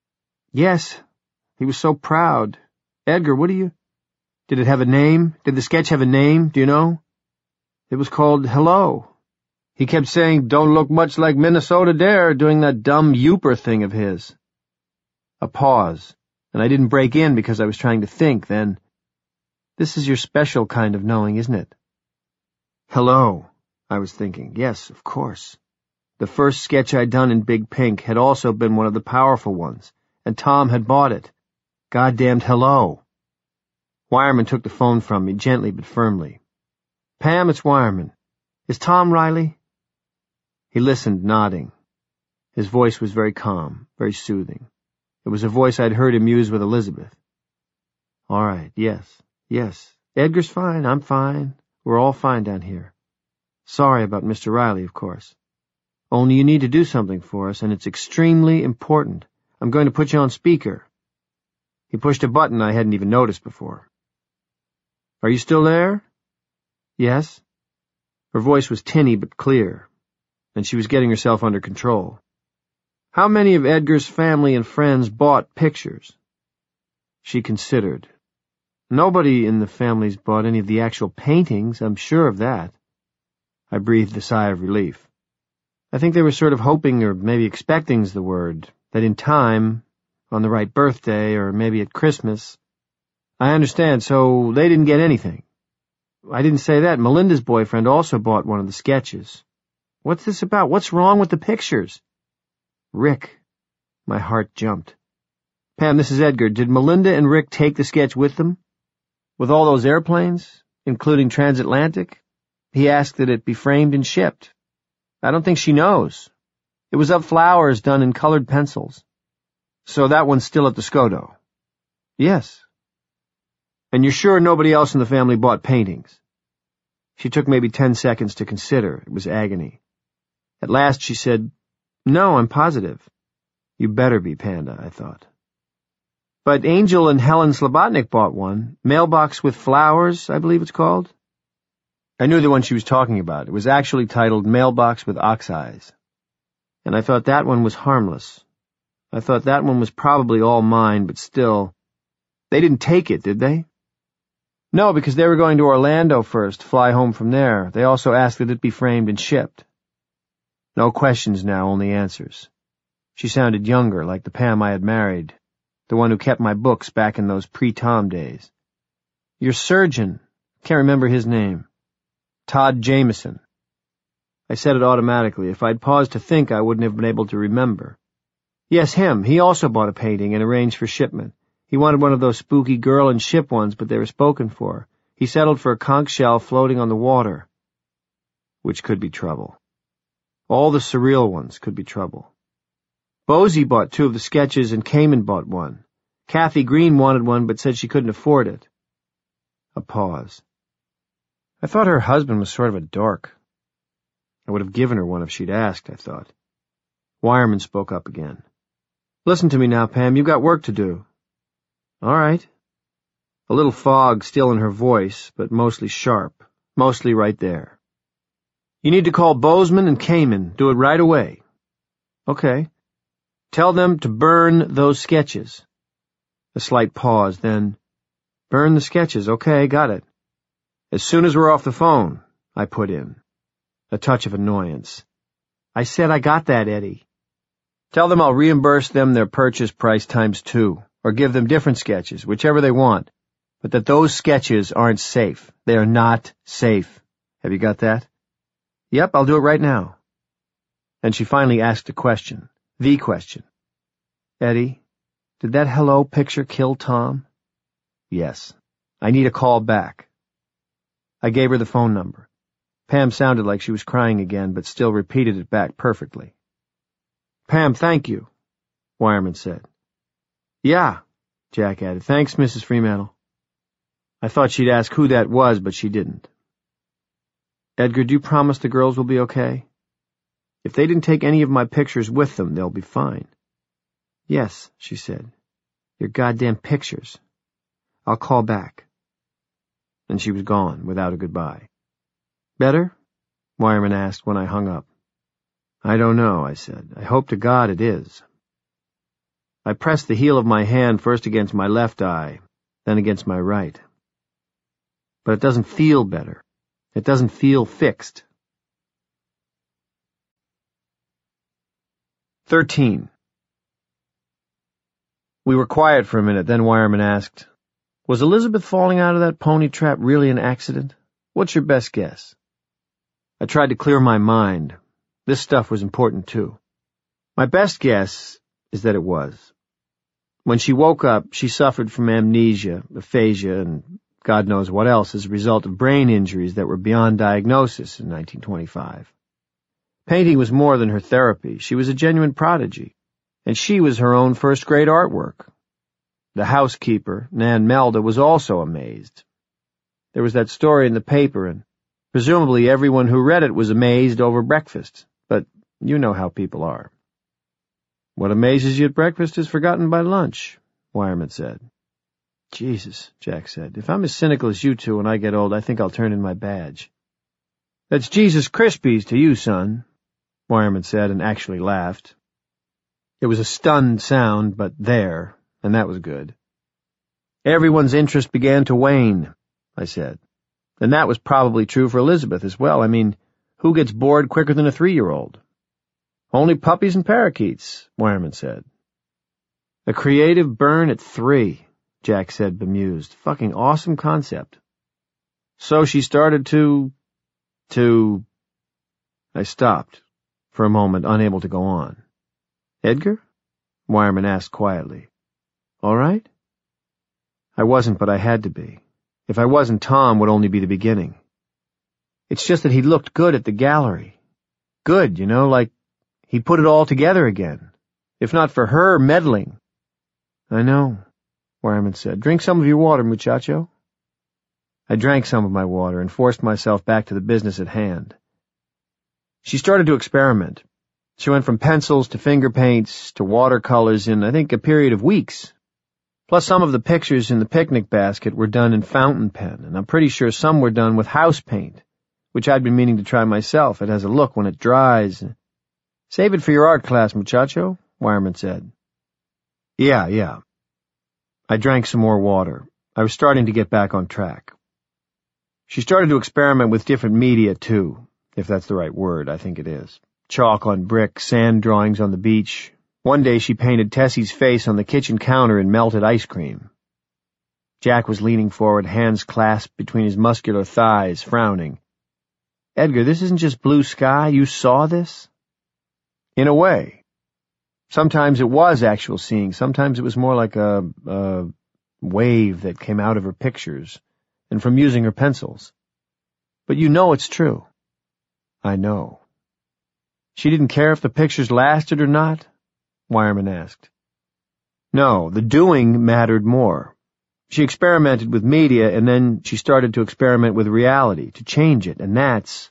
Yes. He was so proud. Edgar, what do you... Did it have a name? Did the sketch have a name? Do you know? It was called Hello. He kept saying, don't look much like Minnesota Dare, doing that dumb Youper thing of his. A pause, and I didn't break in because I was trying to think then. This is your special kind of knowing, isn't it? Hello, I was thinking. Yes, of course. The first sketch I'd done in Big Pink had also been one of the powerful ones, and Tom had bought it. Goddamned hello. Wireman took the phone from me, gently but firmly. Pam, it's Wireman. Is Tom Riley? He listened, nodding. His voice was very calm, very soothing. It was a voice I'd heard him use with Elizabeth. All right, yes, yes. Edgar's fine, I'm fine. We're all fine down here. Sorry about Mister Riley, of course. Only you need to do something for us, and it's extremely important. I'm going to put you on speaker. He pushed a button I hadn't even noticed before. Are you still there? Yes. Her voice was tinny but clear, and she was getting herself under control. How many of Edgar's family and friends bought pictures? She considered. Nobody in the families bought any of the actual paintings, I'm sure of that. I breathed a sigh of relief. I think they were sort of hoping, or maybe expecting's the word, that in time, on the right birthday, or maybe at Christmas. I understand, so they didn't get anything. I didn't say that. Melinda's boyfriend also bought one of the sketches. What's this about? What's wrong with the pictures? Rick. My heart jumped. Pam, this is Edgar. Did Melinda and Rick take the sketch with them? With all those airplanes, including transatlantic? He asked that it be framed and shipped. I don't think she knows. It was of flowers done in colored pencils. So that one's still at the Skodo? Yes. And you're sure nobody else in the family bought paintings? She took maybe ten seconds to consider. It was agony. At last she said, No, I'm positive. You better be, Panda, I thought. But Angel and Helen Slobodnik bought one. Mailbox with Flowers, I believe it's called. I knew the one she was talking about. It was actually titled Mailbox with Ox Eyes. And I thought that one was harmless. I thought that one was probably all mine, but still. They didn't take it, did they? No, because they were going to Orlando first, fly home from there. They also asked that it be framed and shipped. No questions now, only answers. She sounded younger, like the Pam I had married, the one who kept my books back in those pre-Tom days. Your surgeon. Can't remember his name. Todd Jameson. I said it automatically. If I'd paused to think, I wouldn't have been able to remember. Yes, him. He also bought a painting and arranged for shipment. He wanted one of those spooky girl and ship ones, but they were spoken for. He settled for a conch shell floating on the water, which could be trouble. All the surreal ones could be trouble. Bosie bought two of the sketches and Cayman bought one. Kathy Green wanted one but said she couldn't afford it. A pause. I thought her husband was sort of a dork. I would have given her one if she'd asked, I thought. Wireman spoke up again. Listen to me now, Pam. You've got work to do. All right. A little fog still in her voice, but mostly sharp, mostly right there. You need to call Bozeman and Kamen. Do it right away. Okay. Tell them to burn those sketches. A slight pause, then, burn the sketches. Okay, got it. As soon as we're off the phone, I put in. A touch of annoyance. I said I got that, Eddie. Tell them I'll reimburse them their purchase price times two, or give them different sketches, whichever they want, but that those sketches aren't safe. They are not safe. Have you got that? Yep, I'll do it right now. And she finally asked a question, the question. Eddie, did that hello picture kill Tom? Yes. I need a call back. I gave her the phone number. Pam sounded like she was crying again, but still repeated it back perfectly. Pam, thank you, Wireman said. Yeah, Jack added. Thanks, Missus Fremantle. I thought she'd ask who that was, but she didn't. Edgar, do you promise the girls will be okay? If they didn't take any of my pictures with them, they'll be fine. Yes, she said. Your goddamn pictures. I'll call back. And she was gone without a goodbye. Better? Wireman asked when I hung up. I don't know, I said. I hope to God it is. I pressed the heel of my hand first against my left eye, then against my right. But it doesn't feel better. It doesn't feel fixed. Thirteen. We were quiet for a minute, then Wireman asked, Was Elizabeth falling out of that pony trap really an accident? What's your best guess? I tried to clear my mind. This stuff was important, too. My best guess is that it was. When she woke up, she suffered from amnesia, aphasia, and God knows what else as a result of brain injuries that were beyond diagnosis in nineteen twenty-five. Painting was more than her therapy. She was a genuine prodigy, and she was her own first-grade artwork. The housekeeper, Nan Melda, was also amazed. There was that story in the paper, and presumably everyone who read it was amazed over breakfast, but you know how people are. What amazes you at breakfast is forgotten by lunch, Wireman said. Jesus, Jack said, if I'm as cynical as you two when I get old, I think I'll turn in my badge. That's Jesus Krispies to you, son, Wireman said, and actually laughed. It was a stunned sound, but there, and that was good. Everyone's interest began to wane, I said. And that was probably true for Elizabeth as well. I mean, who gets bored quicker than a three-year-old? Only puppies and parakeets, Wireman said. A creative burn at three, Jack said, bemused. Fucking awesome concept. So she started to... to... I stopped, for a moment, unable to go on. Edgar? Wireman asked quietly. All right? I wasn't, but I had to be. If I wasn't, Tom would only be the beginning. It's just that he looked good at the gallery. Good, you know, like he put it all together again. If not for her meddling. I know, Wireman said. Drink some of your water, muchacho. I drank some of my water and forced myself back to the business at hand. She started to experiment. She went from pencils to finger paints to watercolors in, I think, a period of weeks. Plus some of the pictures in the picnic basket were done in fountain pen, and I'm pretty sure some were done with house paint, which I'd been meaning to try myself. It has a look when it dries. Save it for your art class, muchacho, Wireman said. Yeah, yeah. I drank some more water. I was starting to get back on track. She started to experiment with different media, too, if that's the right word. I think it is. Chalk on brick, sand drawings on the beach. One day she painted Tessie's face on the kitchen counter in melted ice cream. Jack was leaning forward, hands clasped between his muscular thighs, frowning. Edgar, this isn't just blue sky. You saw this? In a way. Sometimes it was actual seeing. Sometimes it was more like a, a wave that came out of her pictures and from using her pencils. But you know it's true. I know. She didn't care if the pictures lasted or not? Wireman asked. No, the doing mattered more. She experimented with media, and then she started to experiment with reality, to change it, and that's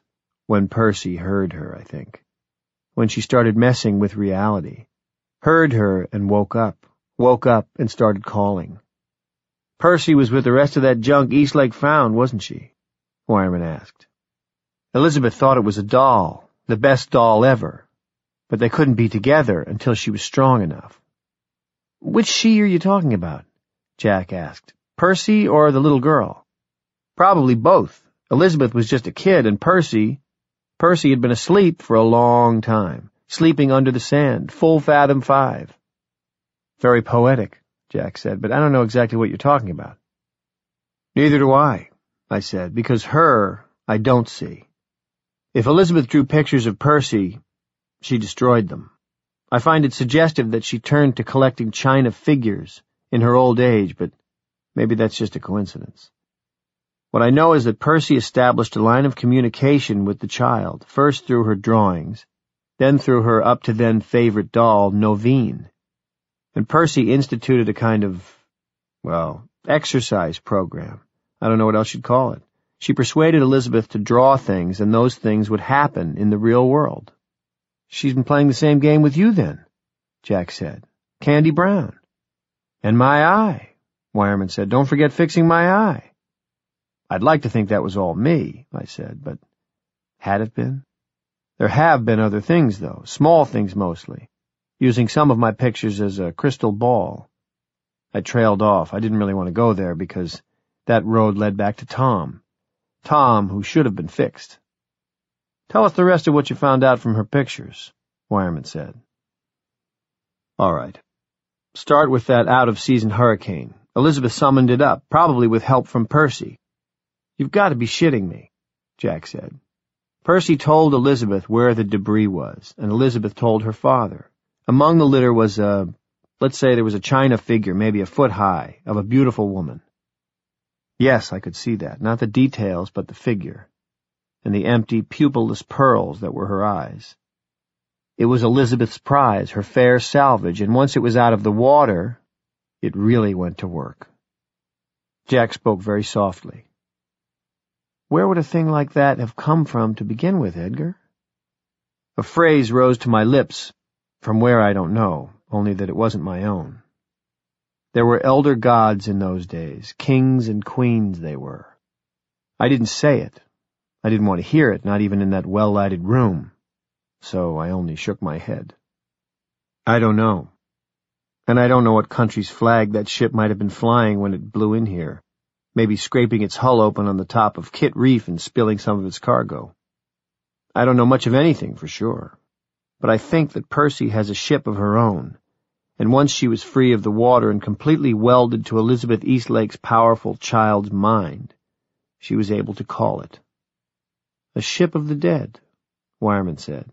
when Percy heard her, I think. When she started messing with reality. Heard her and woke up. Woke up and started calling. Percy was with the rest of that junk Eastlake found, wasn't she? Wireman asked. Elizabeth thought it was a doll, the best doll ever, but they couldn't be together until she was strong enough. Which she are you talking about? Jack asked. Percy or the little girl? Probably both. Elizabeth was just a kid, and Percy... Percy had been asleep for a long time, sleeping under the sand, full fathom five. Very poetic, Jack said, but I don't know exactly what you're talking about. Neither do I, I said, because her I don't see. If Elizabeth drew pictures of Percy, she destroyed them. I find it suggestive that she turned to collecting china figures in her old age, but maybe that's just a coincidence. What I know is that Percy established a line of communication with the child, first through her drawings, then through her up-to-then favorite doll, Novine. And Percy instituted a kind of, well, exercise program. I don't know what else you'd call it. She persuaded Elizabeth to draw things, and those things would happen in the real world. She's been playing the same game with you then, Jack said. Candy Brown. And my eye, Wireman said. Don't forget fixing my eye. I'd like to think that was all me, I said, but had it been? There have been other things, though, small things mostly, using some of my pictures as a crystal ball. I trailed off. I didn't really want to go there because that road led back to Tom. Tom, who should have been fixed. Tell us the rest of what you found out from her pictures, Wireman said. All right. Start with that out-of-season hurricane. Elizabeth summoned it up, probably with help from Percy. You've got to be shitting me, Jack said. Percy told Elizabeth where the debris was, and Elizabeth told her father. Among the litter was a, let's say there was a china figure, maybe a foot high, of a beautiful woman. Yes, I could see that. Not the details, but the figure. And the empty, pupilless pearls that were her eyes. It was Elizabeth's prize, her fair salvage, and once it was out of the water, it really went to work. Jack spoke very softly. Where would a thing like that have come from to begin with, Edgar? A phrase rose to my lips, from where I don't know, only that it wasn't my own. There were elder gods in those days, kings and queens they were. I didn't say it. I didn't want to hear it, not even in that well-lighted room, so I only shook my head. I don't know. And I don't know what country's flag that ship might have been flying when it blew in here. Maybe scraping its hull open on the top of Kit Reef and spilling some of its cargo. I don't know much of anything for sure, but I think that Percy has a ship of her own, and once she was free of the water and completely welded to Elizabeth Eastlake's powerful child's mind, she was able to call it. A ship of the dead, Wireman said.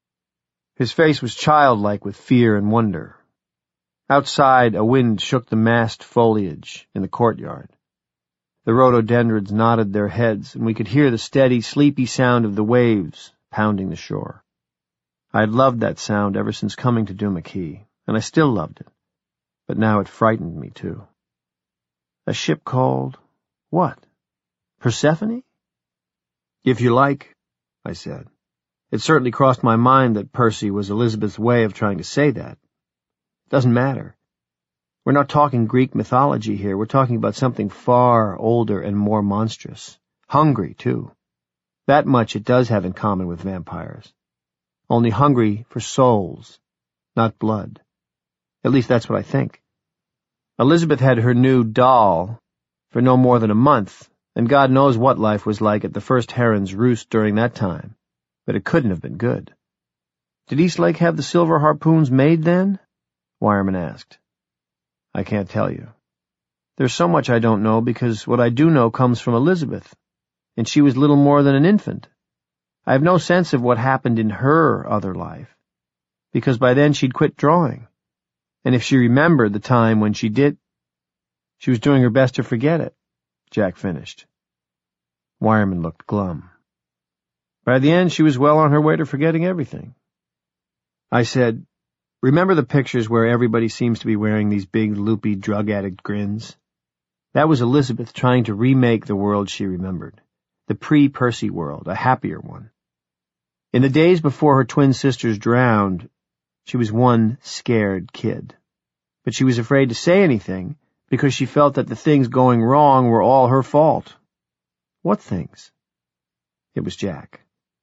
His face was childlike with fear and wonder. Outside, a wind shook the massed foliage in the courtyard. The rhododendrons nodded their heads, and we could hear the steady, sleepy sound of the waves pounding the shore. I had loved that sound ever since coming to Duma-Key, and I still loved it, but now it frightened me too. A ship called... what? Persephone? If you like, I said. It certainly crossed my mind that Percy was Elizabeth's way of trying to say that. It doesn't matter. We're not talking Greek mythology here. We're talking about something far older and more monstrous. Hungry, too. That much it does have in common with vampires. Only hungry for souls, not blood. At least that's what I think. Elizabeth had her new doll for no more than a month, and God knows what life was like at the first heron's roost during that time, but it couldn't have been good. Did Eastlake have the silver harpoons made then? Wireman asked. I can't tell you. There's so much I don't know because what I do know comes from Elizabeth, and she was little more than an infant. I have no sense of what happened in her other life, because by then she'd quit drawing, and if she remembered the time when she did, she was doing her best to forget it, Jack finished. Wireman looked glum. By the end, she was well on her way to forgetting everything. I said, remember the pictures where everybody seems to be wearing these big, loopy, drug-addict grins? That was Elizabeth trying to remake the world she remembered, the pre-Percy world, a happier one. In the days before her twin sisters drowned, she was one scared kid. But she was afraid to say anything because she felt that the things going wrong were all her fault. What things? It was Jack.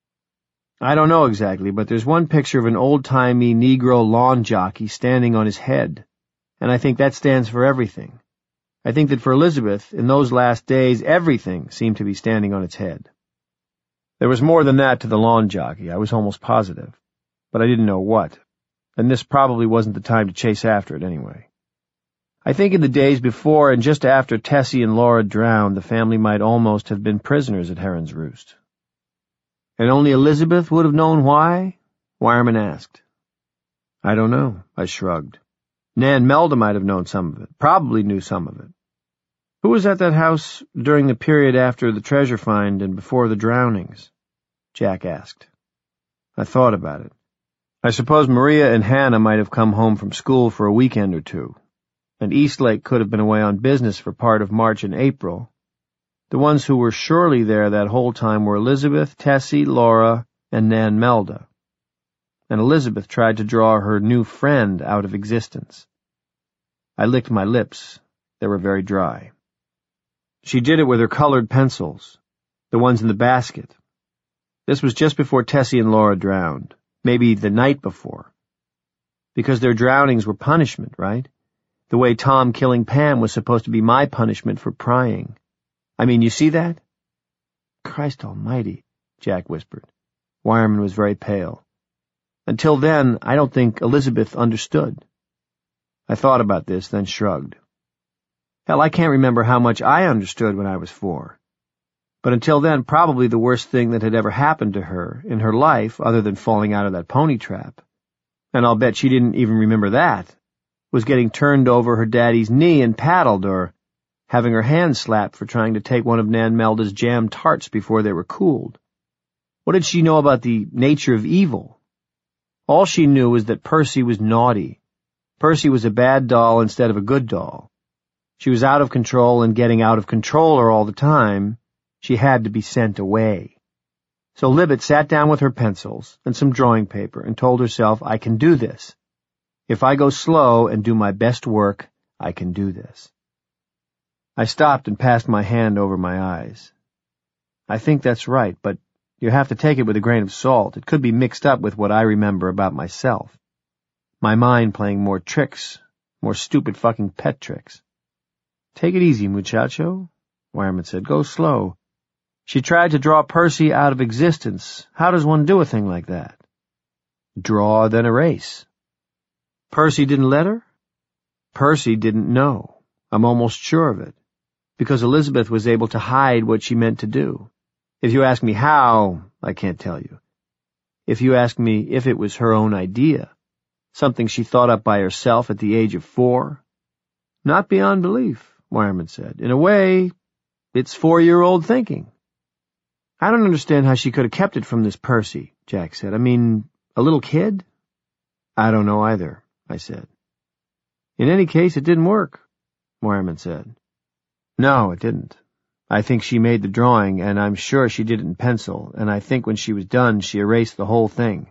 I don't know exactly, but there's one picture of an old-timey Negro lawn jockey standing on his head, and I think that stands for everything. I think that for Elizabeth, in those last days, everything seemed to be standing on its head. There was more than that to the lawn jockey, I was almost positive, but I didn't know what, and this probably wasn't the time to chase after it anyway. I think in the days before and just after Tessie and Laura drowned, the family might almost have been prisoners at Heron's Roost. And only Elizabeth would have known why? Wireman asked. I don't know, I shrugged. Nan Melda might have known some of it, probably knew some of it. Who was at that house during the period after the treasure find and before the drownings? Jack asked. I thought about it. I suppose Maria and Hannah might have come home from school for a weekend or two, and Eastlake could have been away on business for part of March and April. The ones who were surely there that whole time were Elizabeth, Tessie, Laura, and Nan Melda. And Elizabeth tried to draw her new friend out of existence. I licked my lips. They were very dry. She did it with her colored pencils, the ones in the basket. This was just before Tessie and Laura drowned, maybe the night before. Because their drownings were punishment, right? The way Tom killing Pam was supposed to be my punishment for prying. I mean, you see that? Christ almighty, Jack whispered. Wireman was very pale. Until then, I don't think Elizabeth understood. I thought about this, then shrugged. Hell, I can't remember how much I understood when I was four. But until then, probably the worst thing that had ever happened to her in her life, other than falling out of that pony trap, and I'll bet she didn't even remember that, was getting turned over her daddy's knee and paddled, or having her hand slapped for trying to take one of Nan Melda's jam tarts before they were cooled. What did she know about the nature of evil? All she knew was that Percy was naughty. Percy was a bad doll instead of a good doll. She was out of control and getting out of controller all the time. She had to be sent away. So Libet sat down with her pencils and some drawing paper and told herself, I can do this. If I go slow and do my best work, I can do this. I stopped and passed my hand over my eyes. I think that's right, but you have to take it with a grain of salt. It could be mixed up with what I remember about myself. My mind playing more tricks, more stupid fucking pet tricks. Take it easy, muchacho, Wireman said. Go slow. She tried to draw Percy out of existence. How does one do a thing like that? Draw, then erase. Percy didn't let her? Percy didn't know. I'm almost sure of it. Because Elizabeth was able to hide what she meant to do. If you ask me how, I can't tell you. If you ask me if it was her own idea, something she thought up by herself at the age of four, not beyond belief, Wireman said. In a way, it's four-year-old thinking. I don't understand how she could have kept it from this Percy, Jack said. I mean, a little kid? I don't know either, I said. In any case, it didn't work, Wireman said. No, it didn't. I think she made the drawing, and I'm sure she did it in pencil, and I think when she was done, she erased the whole thing.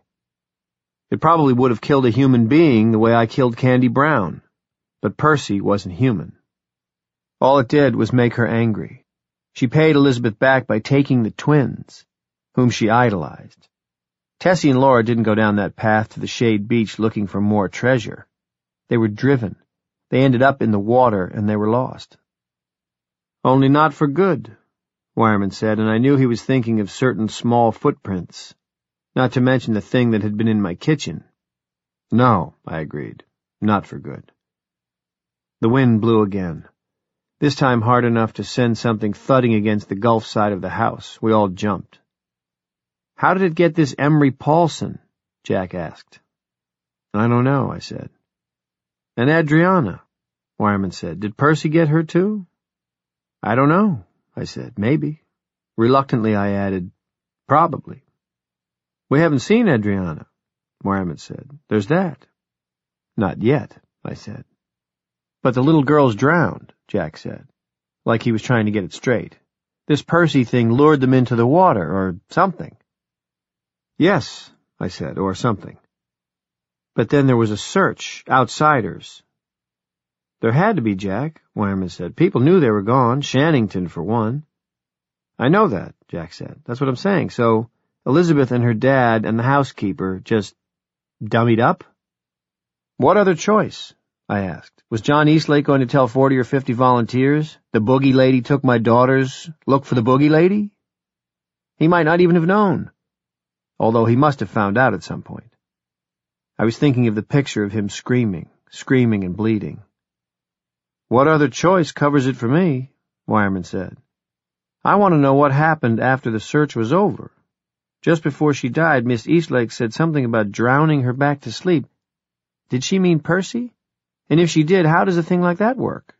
It probably would have killed a human being the way I killed Candy Brown, but Percy wasn't human. All it did was make her angry. She paid Elizabeth back by taking the twins, whom she idolized. Tessie and Laura didn't go down that path to the shade beach looking for more treasure. They were driven. They ended up in the water, and they were lost. Only not for good, Wireman said, and I knew he was thinking of certain small footprints, not to mention the thing that had been in my kitchen. No, I agreed, not for good. The wind blew again, this time hard enough to send something thudding against the Gulf side of the house. We all jumped. How did it get this Emery Paulson? Jack asked. I don't know, I said. And Adriana, Wireman said. Did Percy get her too? I don't know, I said. Maybe. Reluctantly, I added, probably. We haven't seen Adriana, Wireman said. There's that. Not yet, I said. But the little girl's drowned, Jack said, like he was trying to get it straight. This Percy thing lured them into the water, or something. Yes, I said, or something. But then there was a search, outsiders. There had to be, Jack, Wireman said. People knew they were gone, Shannington for one. I know that, Jack said. That's what I'm saying. So Elizabeth and her dad and the housekeeper just dummied up? What other choice? I asked. Was John Eastlake going to tell forty or fifty volunteers, the boogie lady took my daughters, look for the boogie lady? He might not even have known, although he must have found out at some point. I was thinking of the picture of him screaming, screaming and bleeding. What other choice covers it for me? Wireman said. I want to know what happened after the search was over. Just before she died, Miss Eastlake said something about drowning her back to sleep. Did she mean Percy? And if she did, how does a thing like that work?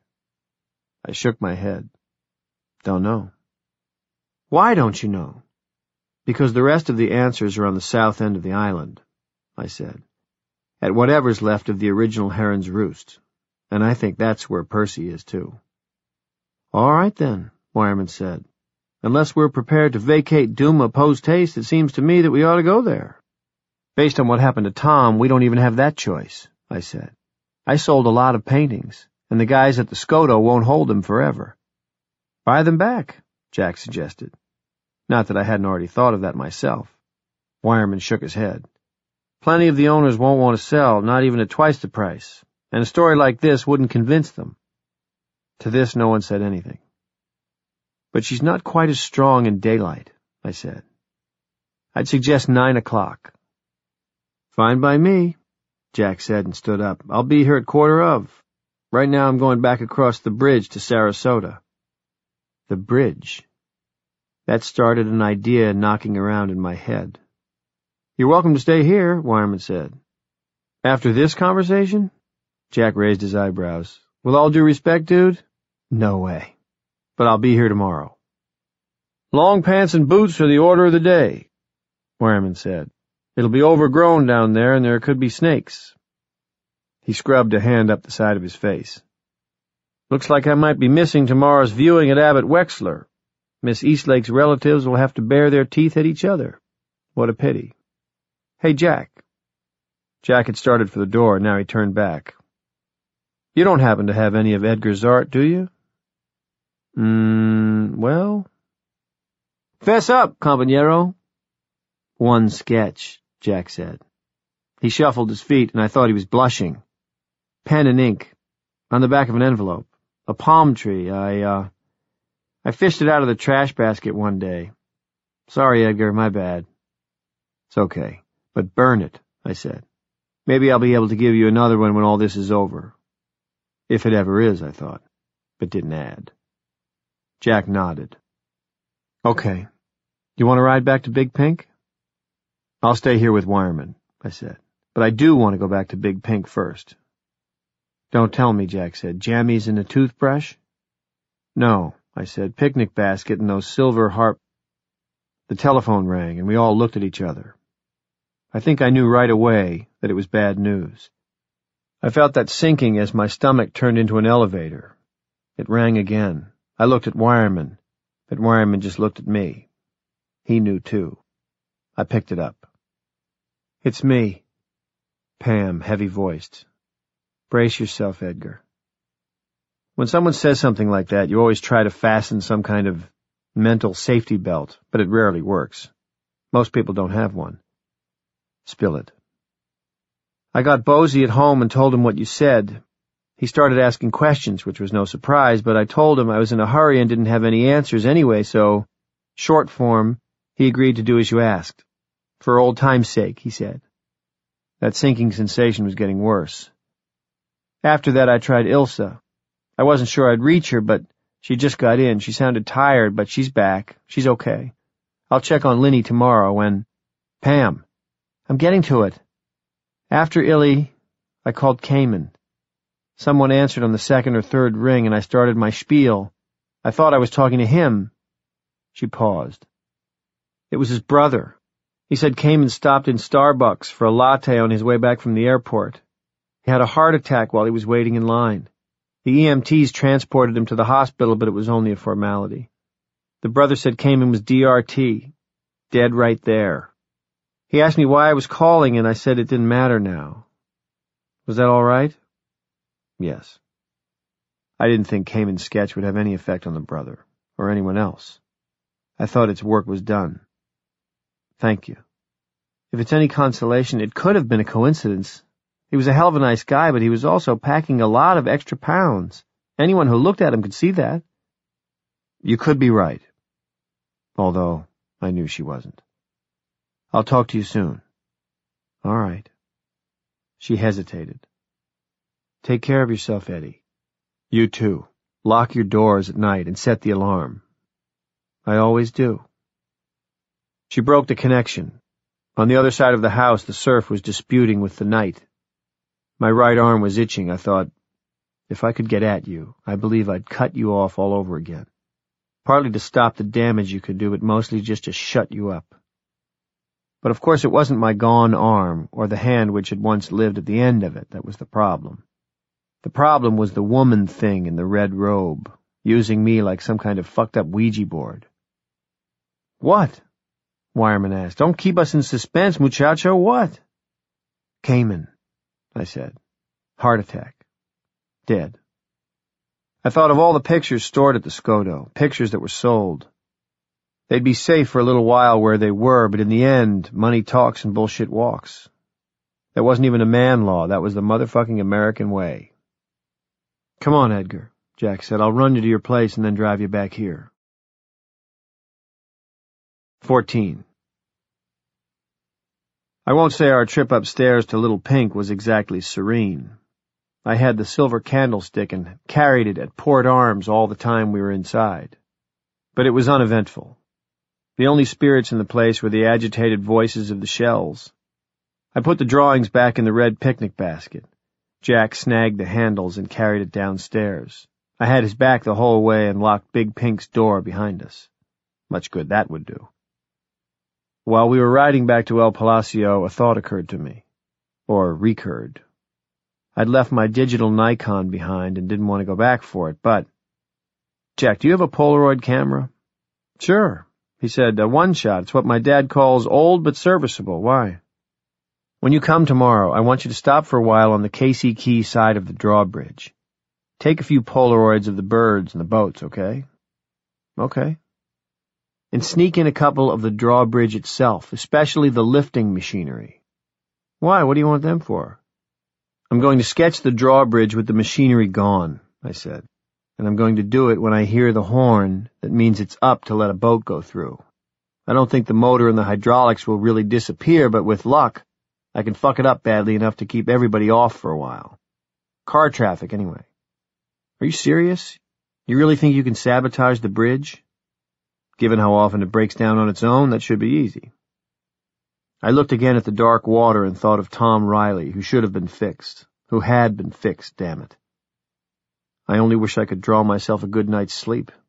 I shook my head. Don't know. Why don't you know? Because the rest of the answers are on the south end of the island, I said, at whatever's left of the original Heron's Roost, and I think that's where Percy is, too. All right, then, Wireman said. Unless we're prepared to vacate Duma post-haste, it seems to me that we ought to go there. Based on what happened to Tom, we don't even have that choice, I said. I sold a lot of paintings, and the guys at the Scoto won't hold them forever. Buy them back, Jack suggested. Not that I hadn't already thought of that myself. Wireman shook his head. Plenty of the owners won't want to sell, not even at twice the price, and a story like this wouldn't convince them. To this no one said anything. But she's not quite as strong in daylight, I said. I'd suggest nine o'clock. Fine by me, Jack said and stood up. I'll be here at quarter of. Right now I'm going back across the bridge to Sarasota. The bridge. That started an idea knocking around in my head. You're welcome to stay here, Wireman said. After this conversation? Jack raised his eyebrows. With all due respect, dude? No way. But I'll be here tomorrow. Long pants and boots are the order of the day, Wireman said. It'll be overgrown down there, and there could be snakes. He scrubbed a hand up the side of his face. Looks like I might be missing tomorrow's viewing at Abbott Wexler. Miss Eastlake's relatives will have to bare their teeth at each other. What a pity. Hey, Jack. Jack had started for the door, and now he turned back. You don't happen to have any of Edgar's art, do you? Hmm, well... Fess up, compañero. One sketch, Jack said. He shuffled his feet, and I thought he was blushing. Pen and ink, on the back of an envelope. A palm tree. I, uh... I fished it out of the trash basket one day. Sorry, Edgar, my bad. It's okay, but burn it, I said. Maybe I'll be able to give you another one when all this is over. If it ever is, I thought, but didn't add. Jack nodded. Okay. You want to ride back to Big Pink? I'll stay here with Wireman, I said. But I do want to go back to Big Pink first. Don't tell me, Jack said. Jammies and a toothbrush? No, I said. Picnic basket and those silver harp. The telephone rang, and we all looked at each other. I think I knew right away that it was bad news. I felt that sinking as my stomach turned into an elevator. It rang again. I looked at Wireman, but Wireman just looked at me. He knew, too. I picked it up. It's me. Pam, heavy-voiced. Brace yourself, Edgar. When someone says something like that, you always try to fasten some kind of mental safety belt, but it rarely works. Most people don't have one. Spill it. I got Bosie at home and told him what you said. He started asking questions, which was no surprise, but I told him I was in a hurry and didn't have any answers anyway, so, short form, he agreed to do as you asked. For old time's sake, he said. That sinking sensation was getting worse. After that, I tried Ilsa. I wasn't sure I'd reach her, but she just got in. She sounded tired, but she's back. She's okay. I'll check on Linny tomorrow and... Pam, I'm getting to it. After Illy, I called Cayman. Someone answered on the second or third ring, and I started my spiel. I thought I was talking to him. She paused. It was his brother. He said Cayman stopped in Starbucks for a latte on his way back from the airport. He had a heart attack while he was waiting in line. The E M Ts transported him to the hospital, but it was only a formality. The brother said Cayman was D R T, dead right there. He asked me why I was calling, and I said it didn't matter now. Was that all right? Yes. I didn't think Cayman's sketch would have any effect on the brother, or anyone else. I thought its work was done. Thank you. If it's any consolation, it could have been a coincidence. He was a hell of a nice guy, but he was also packing a lot of extra pounds. Anyone who looked at him could see that. You could be right. Although I knew she wasn't. I'll talk to you soon. All right. She hesitated. Take care of yourself, Eddie. You too. Lock your doors at night and set the alarm. I always do. She broke the connection. On the other side of the house, the surf was disputing with the night. My right arm was itching. I thought, if I could get at you, I believe I'd cut you off all over again. Partly to stop the damage you could do, but mostly just to shut you up. But of course it wasn't my gone arm, or the hand which had once lived at the end of it, that was the problem. The problem was the woman thing in the red robe, using me like some kind of fucked up Ouija board. What? Wireman asked. Don't keep us in suspense, muchacho. What? Cayman, I said. Heart attack. Dead. I thought of all the pictures stored at the Skodo, pictures that were sold. They'd be safe for a little while where they were, but in the end, money talks and bullshit walks. That wasn't even a man law. That was the motherfucking American way. Come on, Edgar, Jack said. I'll run you to your place and then drive you back here. Fourteen. I won't say our trip upstairs to Little Pink was exactly serene. I had the silver candlestick and carried it at port arms all the time we were inside. But it was uneventful. The only spirits in the place were the agitated voices of the shells. I put the drawings back in the red picnic basket. Jack snagged the handles and carried it downstairs. I had his back the whole way and locked Big Pink's door behind us. Much good that would do. While we were riding back to El Palacio, a thought occurred to me. Or recurred. I'd left my digital Nikon behind and didn't want to go back for it, but... Jack, do you have a Polaroid camera? Sure, he said, a one-shot. It's what my dad calls old but serviceable. Why? When you come tomorrow, I want you to stop for a while on the Casey Key side of the drawbridge. Take a few Polaroids of the birds and the boats, okay? Okay. And sneak in a couple of the drawbridge itself, especially the lifting machinery. Why? What do you want them for? I'm going to sketch the drawbridge with the machinery gone, I said. And I'm going to do it when I hear the horn that means it's up to let a boat go through. I don't think the motor and the hydraulics will really disappear, but with luck, I can fuck it up badly enough to keep everybody off for a while. Car traffic, anyway. Are you serious? You really think you can sabotage the bridge? Given how often it breaks down on its own, that should be easy. I looked again at the dark water and thought of Tom Riley, who should have been fixed, who had been fixed, damn it. I only wish I could draw myself a good night's sleep.